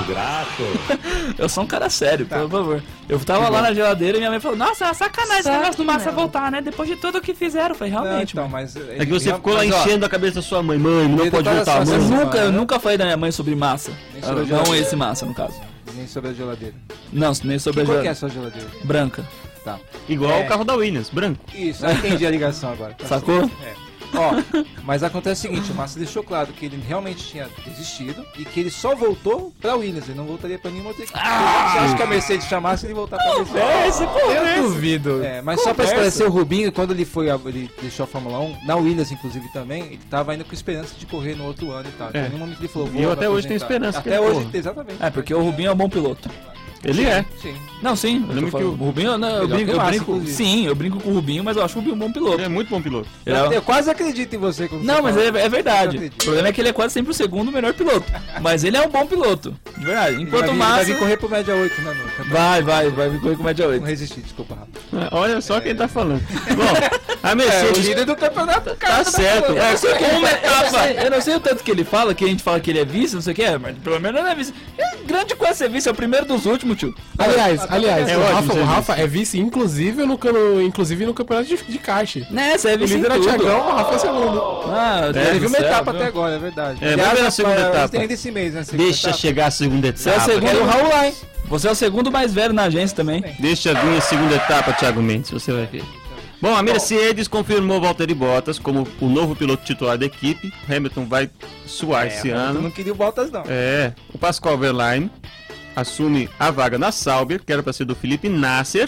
Eu sou um cara sério, por favor. Eu tava lá na geladeira e minha mãe falou, nossa, é sacanagem esse negócio do Massa voltar, né? Depois de tudo o que fizeram. Eu falei, realmente, Então, mano. mas É que você ficou lá enchendo a cabeça da sua mãe. Mãe, não Ele pode tá voltar, nessa mãe. situação. Eu nunca falei da minha mãe sobre Massa. Nem sobre a Não geladeira. esse Massa, no caso. Nem sobre a geladeira. Não, nem sobre a Qual que é geladeira. a sua geladeira? Branca. Tá. Igual o carro da Williams, branco. Isso, eu entendi a ligação agora. Tá Sacou? certo. É. Ó, mas acontece o seguinte, o Massa deixou claro que ele realmente tinha desistido e que ele só voltou pra Williams, ele não voltaria pra nenhuma outra equipe. Você acha que a Mercedes chamasse ele voltar pra Mercedes? Eu duvido. É, mas só pra esclarecer, o Rubinho, quando ele deixou a Fórmula 1, na Williams inclusive também, ele tava indo com esperança de correr no outro ano e tal. Então, em nenhum momento ele falou, E eu vou até hoje tenho aposentar. esperança que Até ele hoje, corra. exatamente. É, porque o Rubinho é um bom piloto. Ele é. Sim. Não, sim. lembro que O Rubinho, não, eu Melhor que brinco, o eu Massa, brinco. inclusive. Sim, eu brinco com o Rubinho, mas eu acho o Rubinho um bom piloto. Ele é muito bom piloto. Ele é- Eu quase acredito em você quando Não, você mas fala. é verdade. Eu O acredito. problema é que ele é quase sempre o segundo melhor piloto. Mas ele é um bom piloto. De verdade. Ele Enquanto o vai Massa. vir correr pro média 8, né? No Vai correr com média Não 8. resistir, desculpa, Rafa. Olha só quem tá falando. Bom, a Mercedes líder do campeonato, tá certo. É, só que uma etapa. Eu não sei o tanto que ele fala, que a gente fala que ele é vice, não sei o que, mas pelo menos não é vice. É grande coisa ser vice, é o primeiro dos últimos, tio. Aliás, É o ótimo, Rafa é vice, inclusive no campeonato de kart. Né, você é O vice em líder é o tudo. Thiagão, o Rafa é segundo. Ah, Teve uma céu, etapa viu? até agora, é verdade. É, vai ver na segunda etapa. Tem ainda esse mês, né? segunda Deixa etapa. chegar a segunda Você é o etapa. segundo Raul lá, hein? Você é o segundo mais velho na agência também. Deixa vir a segunda etapa, Thiago Mendes, você vai ver. Bom, a Mercedes confirmou Valtteri Bottas como o novo piloto titular da equipe. Hamilton vai suar esse Eu ano. não queria o Bottas, não. É, o Pascal Wehrlein assume a vaga na Sauber, que era para ser do Felipe Nasser.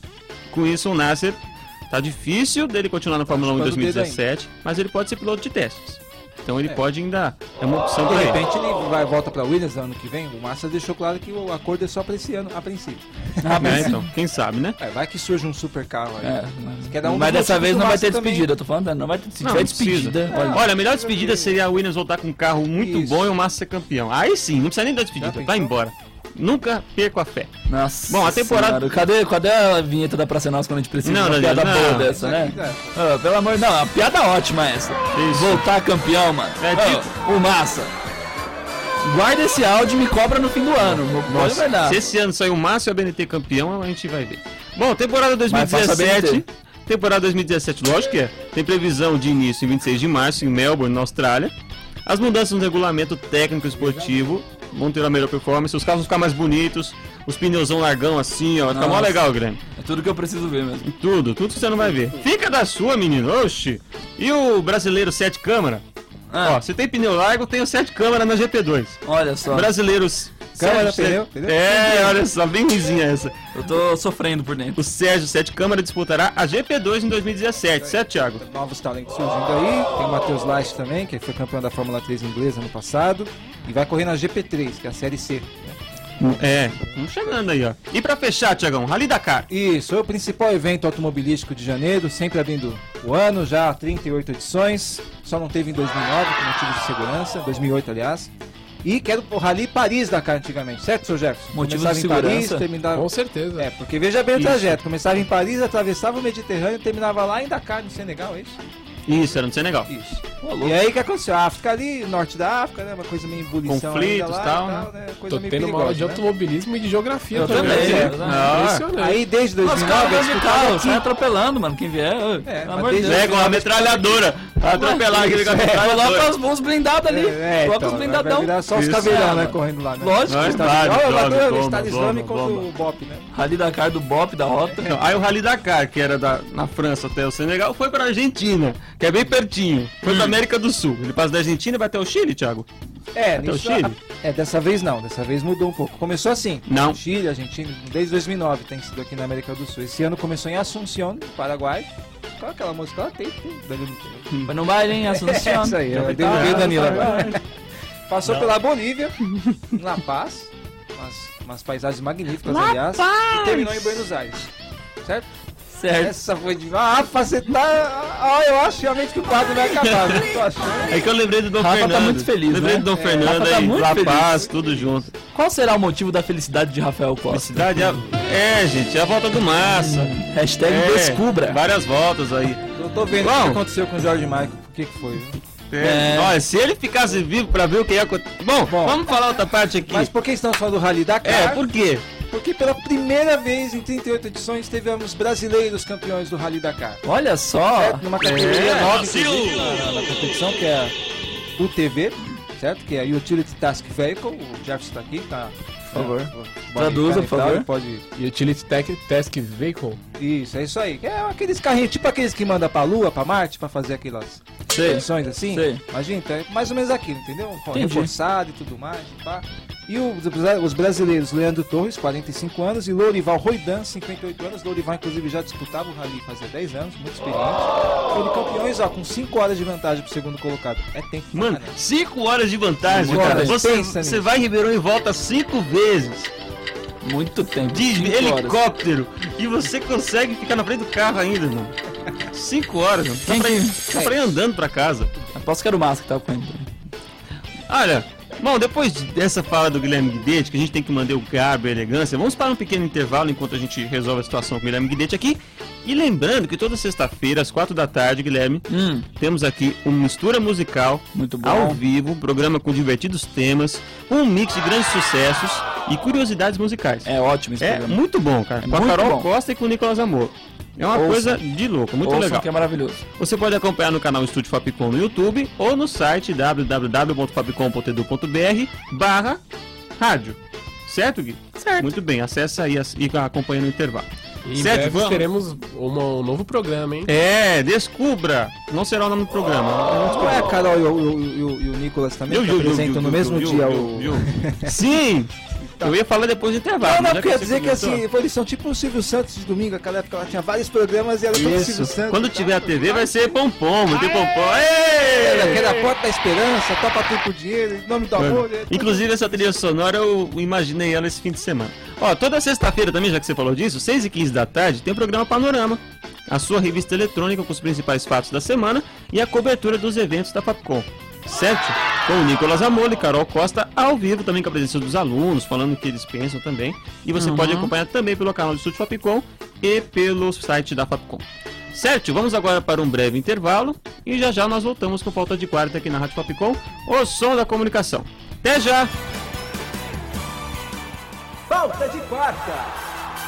Com isso, o Nasser tá difícil dele continuar na Fórmula 1 em chupando o dedo 2017, mas ele pode ser piloto de testes. Então ele pode ainda. É uma opção De para ele. repente ele volta pra Williams ano que vem. O Massa deixou claro que o acordo é só pra esse ano, a princípio. Então, quem sabe, né? É, vai que surge um super carro aí. É, Quer dar um mas dos dessa motivos vez do não vai Massa ter também. despedida, eu tô falando, não vai ter. Se Não, tiver não precisa. despedida, Olha, a melhor despedida seria a Williams voltar com um carro muito Isso. bom e o Massa ser campeão. Aí sim, não precisa nem dar despedida, Já vai pensou? embora. Nunca perco a fé. Nossa. Bom, a temporada- Senhora, cadê a vinheta da Praça Nossa quando a gente precisa Não, de uma não, piada não. boa dessa, né? Ah, pelo amor de Deus, uma piada ótima essa. Isso. Voltar campeão, mano. É Ah, o Massa. Guarda esse áudio e me cobra no fim do ano. Pode verdade. Se esse ano sair o Massa e a BNT campeão, a gente vai ver. Bom, temporada Mas faça a 2017. BNT. Temporada 2017, lógico que é. Tem previsão de início em 26 de março em Melbourne, na Austrália. As mudanças no regulamento técnico esportivo vão ter a melhor performance, os carros vão ficar mais bonitos, os pneus vão largão assim, ó. Vai ficar mó Nossa. legal, Grêmio. É tudo que eu preciso ver mesmo. Tudo que você não vai ver. Fica da sua, menino. Oxi. E o brasileiro 7 câmara? Ah, Ó, você tem pneu largo, tem o 7 câmara na GP2. olha só. Brasileiros. Câmara, Sérgio pneu. É, olha só, bem ruimzinha essa. Eu tô sofrendo por dentro. O Sérgio 7 Câmara disputará a GP2 em 2017, certo, Thiago? Novos talentos surgindo aí. Tem o Matheus Leicht também, que foi campeão da Fórmula 3 inglesa ano passado. E vai correr na GP3, que é a Série C. É, vamos chegando aí, ó. E pra fechar, Thiagão, Rally Dakar. Isso, é o principal evento automobilístico de janeiro, sempre abrindo o ano, já há 38 edições. Só não teve em 2009, por motivos de segurança. 2008, aliás. E quero o Rally Paris-Dakar antigamente, certo, seu Jefferson? Motivo Começava de em Paris, segurança? terminava... Com certeza. É, porque veja bem o Isso. trajeto. Começava em Paris, atravessava o Mediterrâneo, terminava lá em Dakar, no Senegal, é isso? Isso, era no Senegal. Isso. E aí o que aconteceu? A África ali, norte da África, né? Uma coisa meio ebulição Conflitos, ainda lá, tal, né? Coisa Tô meio tendo uma aula de perigosa, né? automobilismo e de geografia Eu também, né? é. Impressionante. Aí desde Os 2009... caras eles de ficaram carro, aqui. sai atropelando, mano. Quem vier, É, pelo mas amor de desde- Deus. Pega uma metralhadora. Atropelar aquele Coloca os voos blindados ali. Coloca os vai blindadão. virar só os cavelhão, né, correndo lá, né? Lógico. Nós Estado vai, Islâmico, toma, Estado Islâmico toma, contra toma. o BOP, né? Rally Dakar do Bop, da Rota. Não, aí o Rally Dakar, que era na França até o Senegal, foi pra Argentina, que é bem pertinho. Foi pra América do Sul. Ele passa da Argentina e vai até o Chile, Thiago? Até o nisso, Chile? dessa vez não, dessa vez mudou um pouco. Começou assim, Não. Chile, Argentina, desde 2009 tem sido aqui na América do Sul. Esse ano começou em Assunção, no Paraguai. Qual aquela música lá? Tem, Danilo tem. Mas não vai, hein, Assunção. Essa aí, eu derrubei o Danilo agora. Passou pela Bolívia, em La Paz, umas paisagens magníficas, aliás, e terminou em Buenos Aires, certo? Certo. Essa foi de... você tá... eu acho realmente que o quadro vai acabar, não tô achando. É que eu lembrei do Dom Rafa Fernando. tá muito feliz, Lembrei né? do Dom Fernando Rafa tá aí, muito La feliz. Paz, tudo junto. Qual será o motivo da felicidade de Rafael Costa? Cidade gente, é a volta do Massa. Hashtag descubra. Várias voltas aí. Eu tô vendo o Bom. que aconteceu com o Jorge Michael, por que foi, viu? Olha, se ele ficasse vivo pra ver o que ia acontecer. Bom, Bom. vamos falar outra parte aqui. Mas por que estamos falando do Rally Dakar? Por quê? Porque pela primeira vez em 38 edições tivemos brasileiros campeões do Rally Dakar. Olha só. Certo? Numa categoria nova, Brasil! inclusive, na competição, que é a UTV, certo? Que é a Utility Task Vehicle. O Jefferson tá aqui, tá? Por favor. Pode Traduza, por cantar, favor. ele Pode... Utility Task Vehicle. Isso, é isso aí. É aqueles carrinhos, tipo aqueles que manda pra Lua, pra Marte, pra fazer aquelas expedições assim. Sei. Imagina, então é mais ou menos aquilo, entendeu? Entendi. Reforçado e tudo mais, pá. E os brasileiros, Leandro Torres, 45 anos, e Lourival Roidan, 58 anos. Lourival, inclusive, já disputava o Rally fazia 10 anos, muito experiente. Foram campeões, com 5 horas de vantagem pro segundo colocado. É tempo. Mano, né? 5 horas de vantagem, Cinco cara. horas, Você pensa nisso. vai em Ribeirão e volta 5 vezes Muito tempo. de 5 horas. helicóptero e você consegue ficar na frente do carro ainda, mano. 5 horas, mano. Dá pra ir andando pra casa. Aposto que era o Massa que tava com ele. Olha, bom, depois dessa fala do Guilherme Guidetti, que a gente tem que manter o garbo e a elegância, vamos para um pequeno intervalo enquanto a gente resolve a situação com o Guilherme Guidetti aqui. E lembrando que toda sexta-feira, às 4 da tarde, Guilherme, temos aqui uma mistura musical Muito bom. ao vivo, programa com divertidos temas, um mix de grandes sucessos e curiosidades musicais. É ótimo esse É programa. muito bom, cara. Com a muito Carol bom. Costa e com o Nicolas Amor. É uma Ouçam. coisa de louco, muito Ouçam legal. que é maravilhoso. Você pode acompanhar no canal Estúdio Fapcom no YouTube ou no site www.fapcom.edu.br/rádio. Certo, Gui? Certo. Muito bem, acessa aí e acompanha no intervalo. E em Certo, breve vamos. teremos um novo programa, hein? Descubra. Não será o nome do programa. Não é a Carol e o Nicolas também que apresentam no mesmo dia o... Sim! Eu ia falar depois do intervalo. Não, já porque eu ia você dizer que começou. assim, eles são tipo o Silvio Santos de domingo, aquela época ela tinha vários programas e era todo o Silvio Isso. Santos. Quando tiver a TV vai ser pompom, vai ter pompom. Aquela Porta da Esperança, Topa Tudo por Dinheiro, Em Nome do Amor. Inclusive essa trilha sonora eu imaginei ela esse fim de semana. Ó, toda sexta-feira também, já que você falou disso, 6h15 da tarde, tem o programa Panorama, a sua revista eletrônica com os principais fatos da semana e a cobertura dos eventos da Fapcom. Certo? Com o Nicolas Amor e Carol Costa ao vivo, também com a presença dos alunos, falando o que eles pensam também. E você pode acompanhar também pelo canal do Estúdio Fapcom e pelo site da Fapcom. Certo? Vamos agora para um breve intervalo e já já nós voltamos com Pauta de Quarta aqui na Rádio Fapcom, o som da comunicação. Até já! Pauta de Quarta.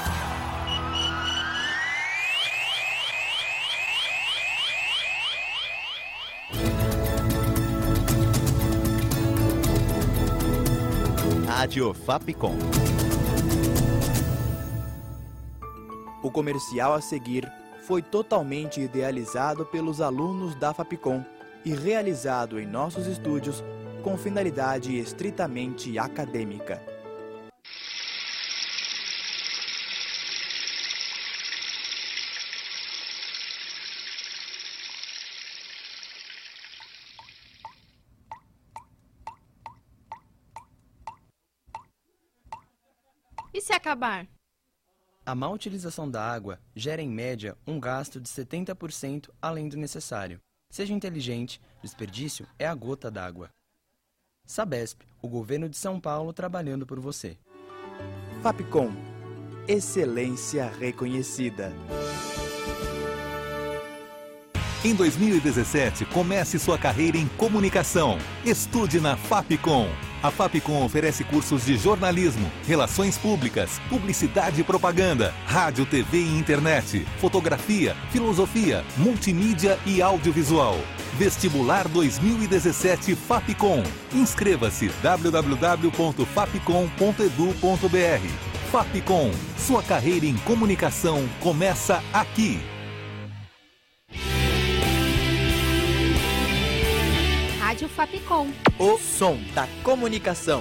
Rádio Fapcom. O comercial a seguir foi totalmente idealizado pelos alunos da Fapcom e realizado em nossos estúdios com finalidade estritamente acadêmica. E se acabar? A má utilização da água gera em média um gasto de 70% além do necessário. Seja inteligente, desperdício é a gota d'água. Sabesp, o governo de São Paulo trabalhando por você. Fapcom, excelência reconhecida. Em 2017, comece sua carreira em comunicação. Estude na Fapcom. A Fapcom oferece cursos de jornalismo, relações públicas, publicidade e propaganda, rádio, TV e internet, fotografia, filosofia, multimídia e audiovisual. Vestibular 2017 Fapcom. Inscreva-se www.fapcom.edu.br. Fapcom, sua carreira em comunicação começa aqui. Rádio Fapcom. O som da comunicação.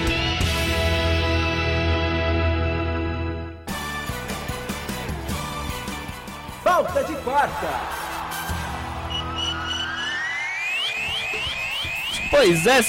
Falta de quarta. Pois é,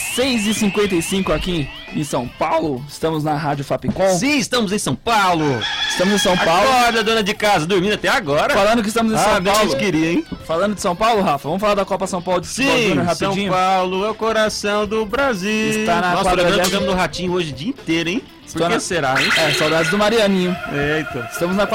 6h55 aqui em São Paulo. Estamos na Rádio Fapcom. Sim, estamos em São Paulo. Estamos em São Paulo. Acorda, dona de casa, dormindo até agora. Falando que estamos em São Paulo. A gente queria, hein? Falando de São Paulo, Rafa, vamos falar da Copa São Paulo de Futebol Júnior rapidinho? São Paulo é o coração do Brasil. Está na Nossa, programa do Ratinho hoje o dia inteiro, hein? Por que será, hein? Saudades do Marianinho. Eita. Estamos na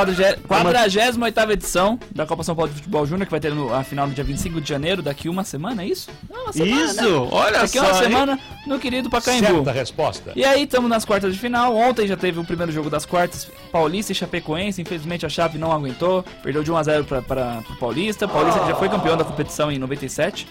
48ª edição da Copa São Paulo de Futebol Júnior, que vai ter a final no dia 25 de janeiro, daqui uma semana, é isso? Uma semana, isso, né? Olha daqui só, uma semana, no querido Pacaembu. Certa resposta. E aí, estamos nas quartas de final. Ontem já teve o primeiro jogo das quartas, Paulista e Chapecoense. Infelizmente a Chape não aguentou, perdeu de 1-0 para o Paulista. Paulista que já foi campeão da competição em 97.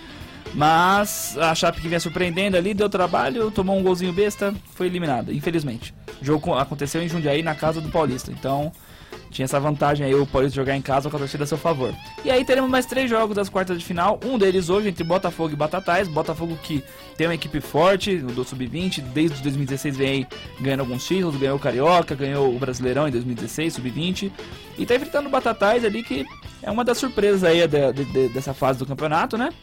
Mas a Chape que vinha surpreendendo ali, deu trabalho, tomou um golzinho besta, foi eliminada, infelizmente. O jogo aconteceu em Jundiaí, na casa do Paulista, então tinha essa vantagem aí o Paulista jogar em casa com a torcida a seu favor. E aí teremos mais 3 jogos das quartas de final, um deles hoje entre Botafogo e Batatais. Botafogo que tem uma equipe forte do Sub-20, desde 2016 vem aí ganhando alguns títulos, ganhou o Carioca, ganhou o Brasileirão em 2016, Sub-20. E tá enfrentando o Batatais ali, que é uma das surpresas aí dessa fase do campeonato, né?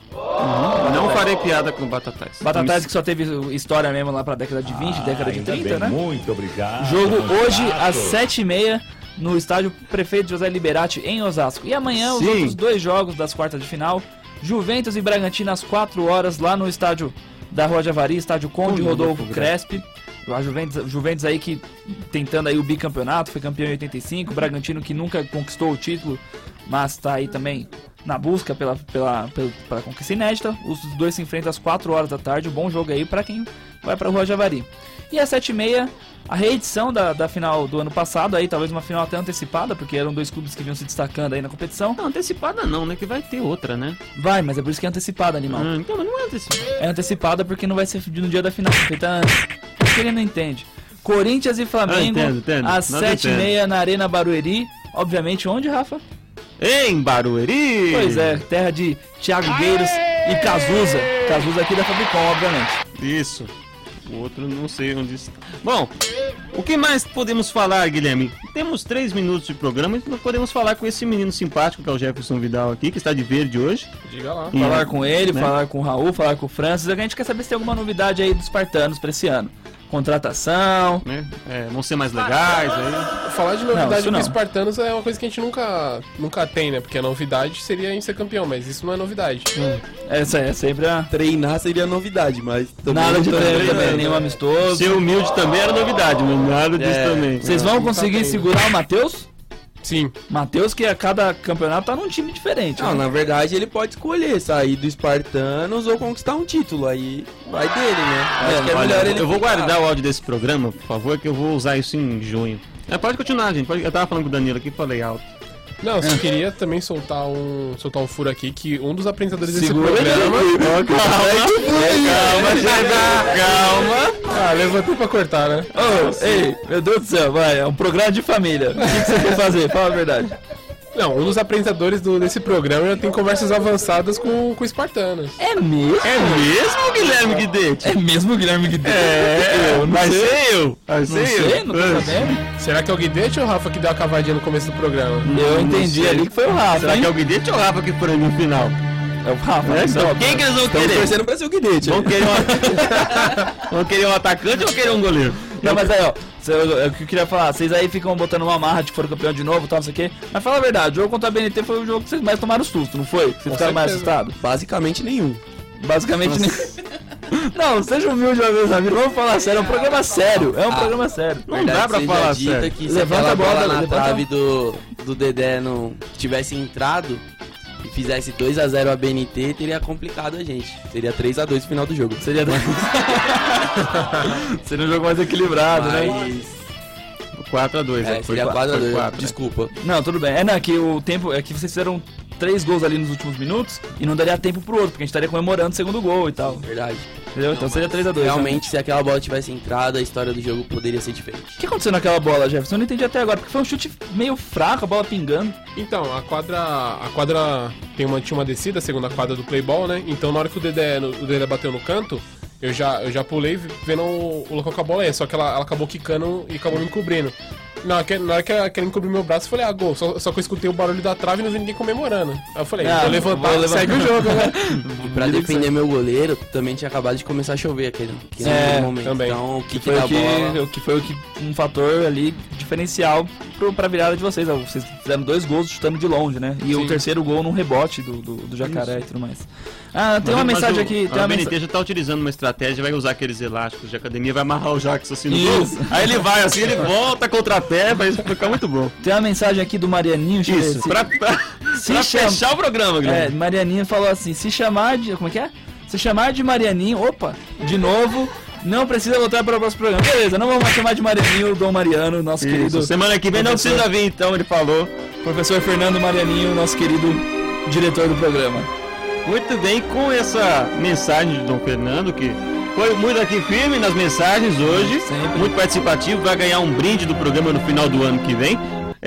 Não farei piada com o Batatais. Batatais que só teve história mesmo lá pra década de 20, década de 30, né? Muito obrigado. Jogo hoje às 7h30 no estádio Prefeito José Liberati em Osasco. E amanhã os outros 2 jogos das quartas de final, Juventus e Bragantino às 4 horas lá no estádio da Rua Javari, estádio Conde Rodolfo Crespi. A Juventus aí que tentando aí o bicampeonato, foi campeão em 85, o Bragantino que nunca conquistou o título, mas tá aí também na busca pela conquista inédita. Os dois se enfrentam às 4 horas da tarde, um bom jogo aí pra quem vai pra Rua Javari. E às 7h30, a reedição da final do ano passado, aí talvez uma final até antecipada, porque eram 2 clubes que vinham se destacando aí na competição. Não, antecipada não, né? Que vai ter outra, né? Vai, mas é por isso que é antecipada, animal. Então, mas não é antecipada. É antecipada porque não vai ser no dia da final, feita antes. Porque ele não entende. Corinthians e Flamengo, entendo. às 7h30 na Arena Barueri. Obviamente, onde, Rafa? Em Barueri! Pois é, terra de Thiago Gueiros e Cazuza. Cazuza aqui da Fapcom, obviamente. Isso. O outro não sei onde está. Bom, o que mais podemos falar, Guilherme? Temos 3 minutos de programa e nós podemos falar com esse menino simpático que é o Jefferson Vidal aqui, que está de verde hoje. Diga lá. Falar com ele, falar com o Raul, falar com o Francis. A gente quer saber se tem alguma novidade aí dos espartanos para esse ano. Contratação, né? Vão ser mais legais aí. Falar de novidade com os espartanos é uma coisa que a gente nunca tem, né? Porque a novidade seria em ser campeão, mas isso não é novidade. Essa é sempre a... Treinar seria novidade, mas... Nada de treino também, nenhum amistoso. Ser humilde também era novidade, mas nada disso também. Vocês vão conseguir segurar o Matheus? Sim. Matheus, que a cada campeonato tá num time diferente. Não, né? na verdade ele pode escolher sair do Espartanos ou conquistar um título. Aí vai dele, né? Acho que é melhor ele. Eu vou guardar o áudio desse programa, por favor, que eu vou usar isso em junho. Pode continuar, gente. Eu tava falando com o Danilo aqui e falei alto. Não, eu só queria também soltar um furo aqui, que um dos apresentadores desse Segura programa... Calma. Ah, levantei pra cortar, né? Ei, meu Deus do céu, vai, é um programa de família. O que você quer fazer? Fala a verdade. Não, um dos apresentadores desse programa já tem conversas avançadas com espartanos. É mesmo? É mesmo, Guilherme Guidetti? É mesmo, Guilherme Guidetti? Vai ser eu. Não sei, não tô sabendo. Será que é o Guidetti ou o Rafa que deu a cavadinha no começo do programa? Eu entendi ali que foi o Rafa. Será que é o Guidetti ou o Rafa que foi no final? É o Rafa. Então, quem que eles vão querer? Estamos torcendo pra ser o Guidetti. Vão querer um atacante ou vão querer um goleiro? Não, mas aí, ó, o que eu queria falar, vocês aí ficam botando uma marra de que foram campeão de novo e tal, não sei o quê. Mas fala a verdade, o jogo contra a BNT foi o jogo que vocês mais tomaram susto, não foi? Vocês ficaram mais assustados? Basicamente nenhum. Basicamente nenhum. Não, seja humilde uma vez na vida, vamos falar sério, é um programa sério, programa sério. Não dá pra falar sério. Que se levanta a bola na trave do Dedé não tivesse entrado, e fizesse 2x0 a BNT, teria complicado a gente. Seria 3x2 no final do jogo. Seria um jogo mais equilibrado, né? 4x2, seria 4x2, desculpa. Não, tudo bem. Não, é que o tempo, é que vocês fizeram 3 gols ali nos últimos minutos e não daria tempo pro outro, porque a gente estaria comemorando o segundo gol e tal. Verdade. Entendeu? Então seria 3x2. Realmente, se aquela bola tivesse entrado, a história do jogo poderia ser diferente. O que aconteceu naquela bola, Jefferson? Eu não entendi até agora, porque foi um chute meio fraco, a bola pingando. Então, a quadra tinha uma descida, a segunda quadra do playball, né? Então na hora que o Dedé bateu no canto, eu já pulei vendo o local que a bola é, só que ela acabou quicando e acabou me encobrindo. Na hora que ela encobriu meu braço, eu falei, gol. Só que eu escutei o barulho da trave e não vi ninguém comemorando. Aí eu falei, vou levantar, segue o jogo, né? E pra defender meu goleiro, também tinha acabado de começar a chover aquele momento. Também. Então, o que foi um fator ali diferencial pra virada de vocês. Vocês fizeram 2 gols chutando de longe, né? E o terceiro gol num rebote do Jacaré e tudo mais. Tem uma mensagem aqui. A BNT já tá utilizando uma estratégia, vai usar aqueles elásticos de academia, vai amarrar o Jackson assim no gol. Aí ele vai assim, ele volta contra a terra, vai ficar muito bom. Tem uma mensagem aqui do Marianinho. Isso, pra fechar o programa, Guilherme. Marianinho falou assim, se chamar de... Como é que é? Se chamar de Marianinho, de novo... Não precisa voltar para o próximo programa. Beleza, não vamos mais chamar de Marianinho, o Dom Mariano, nosso querido... Semana que vem não precisa vir, então, ele falou. Professor Fernando Marianinho, nosso querido diretor do programa. Muito bem, com essa mensagem de Dom Fernando, que foi muito aqui firme nas mensagens hoje, sempre. Muito participativo, vai ganhar um brinde do programa no final do ano que vem.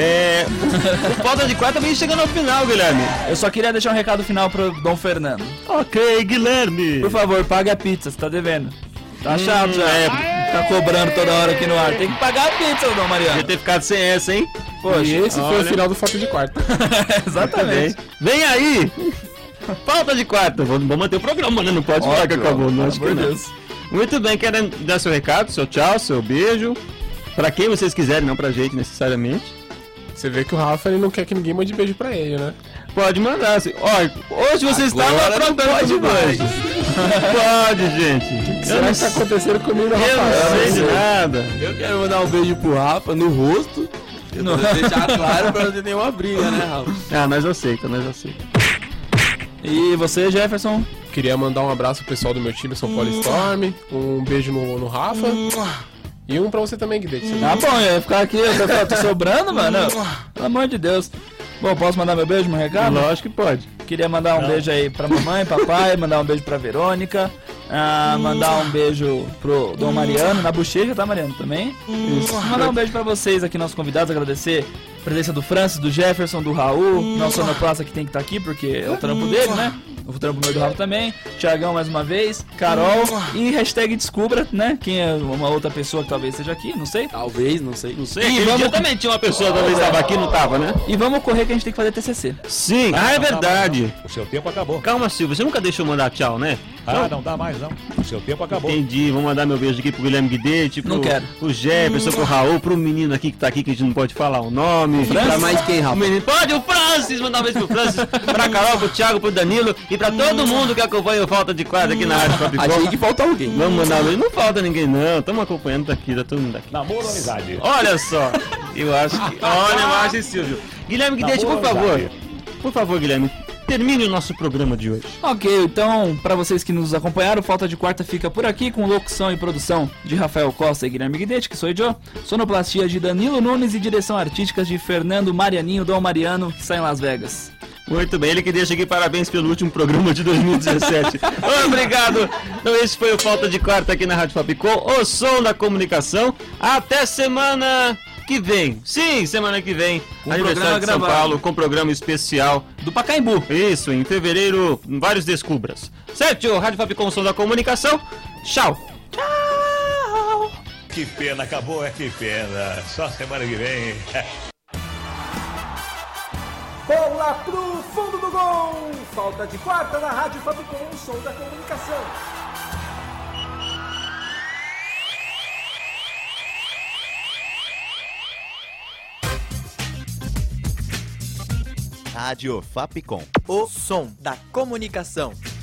O Falta de Quarta vem chegando ao final, Guilherme. Eu só queria deixar um recado final pro Dom Fernando. Ok, Guilherme. Por favor, pague a pizza, você tá devendo. Tá chato já, tá cobrando toda hora aqui no ar. Tem que pagar a pizza, Dom Mariano. Devia ter ficado sem essa, hein? Poxa, e esse foi o final do Falta de Quarta. Exatamente. Vem aí! Falta de Quarta. Vou manter o programa, né? Não pode falar que acabou, não. Acho que não. Muito bem, quero dar seu recado, seu tchau, seu beijo. Pra quem vocês quiserem, não pra gente necessariamente. Você vê que o Rafa ele não quer que ninguém mande beijo pra ele, né? Pode mandar. Olha, hoje você estava aprontando demais. Pode, gente. O que está acontecendo comigo, Rafa? Eu não sei de nada. Eu quero mandar um beijo pro Rafa no rosto. Eu vou deixar claro pra não ter nenhuma briga, né, Rafa? Nós aceitamos. E você, Jefferson? Queria mandar um abraço pro pessoal do meu time, São Paulo Storm. Um beijo no Rafa. E um pra você também, Guidete. Bom, eu ia ficar aqui, eu tô sobrando, mano. Pelo amor de Deus. Bom, posso mandar meu beijo, meu recado? Lógico que pode. Queria mandar um beijo aí pra mamãe, papai, mandar um beijo pra Verônica, mandar um beijo pro Dom Mariano, na bochecha, tá, Mariano, também? Isso. Mandar um beijo pra vocês aqui, nossos convidados, agradecer a presença do Francis, do Jefferson, do Raul, nosso sonoplasta que tem que estar aqui, porque é o trampo dele, né? O trampo meu do Raul também, Thiagão mais uma vez, Carol e hashtag Descubra, né? Quem é uma outra pessoa que talvez esteja aqui, não sei. Talvez, não sei. E aquele dia também tinha uma pessoa que talvez estava aqui, não estava, né? E vamos correr que a gente tem que fazer TCC. Sim, é verdade. O seu tempo acabou. Calma, Silvio, você nunca deixa eu mandar tchau, né? Não dá mais não. O seu tempo acabou. Entendi, vou mandar meu beijo aqui pro Guilherme Guidete, pro Jefferson, pro Raul, pro menino aqui que tá aqui, que a gente não pode falar o nome. Pra mais quem, Rafa? Pode, o Francis, mandar um beijo pro Francis, pra Carol, pro Thiago, pro Danilo e pra todo mundo que acompanha o Falta de Quadra aqui na Rádio Fapicom. Achei que falta alguém. Vamos mandar um beijo, não falta ninguém não, estamos acompanhando daqui, tá todo mundo aqui. Namoro ou amizade? Olha só, eu acho que... Olha, Silvio. Guilherme Guidete, por favor, Guilherme, termine o nosso programa de hoje. Ok, então, para vocês que nos acompanharam, o Falta de Quarta fica por aqui, com locução e produção de Rafael Costa e Guilherme Guidete, que sou eu, sonoplastia de Danilo Nunes e direção artística de Fernando Marianinho, Dom Mariano, que está em Las Vegas. Muito bem, ele que deixa aqui parabéns pelo último programa de 2017. Obrigado! Então esse foi o Falta de Quarta aqui na Rádio Fapicom, o som da comunicação. Até semana que vem. Sim, semana que vem. Com aniversário de São Paulo, com programa especial do Pacaembu. Isso, em fevereiro, vários descubras. Certo, Rádio Fapicom, som da comunicação. Tchau. Tchau. Que pena, acabou, que pena. Só semana que vem. Bola pro fundo do gol! Falta de quarta na Rádio Fapicom, o som da comunicação. Rádio Fapicom, o som da comunicação.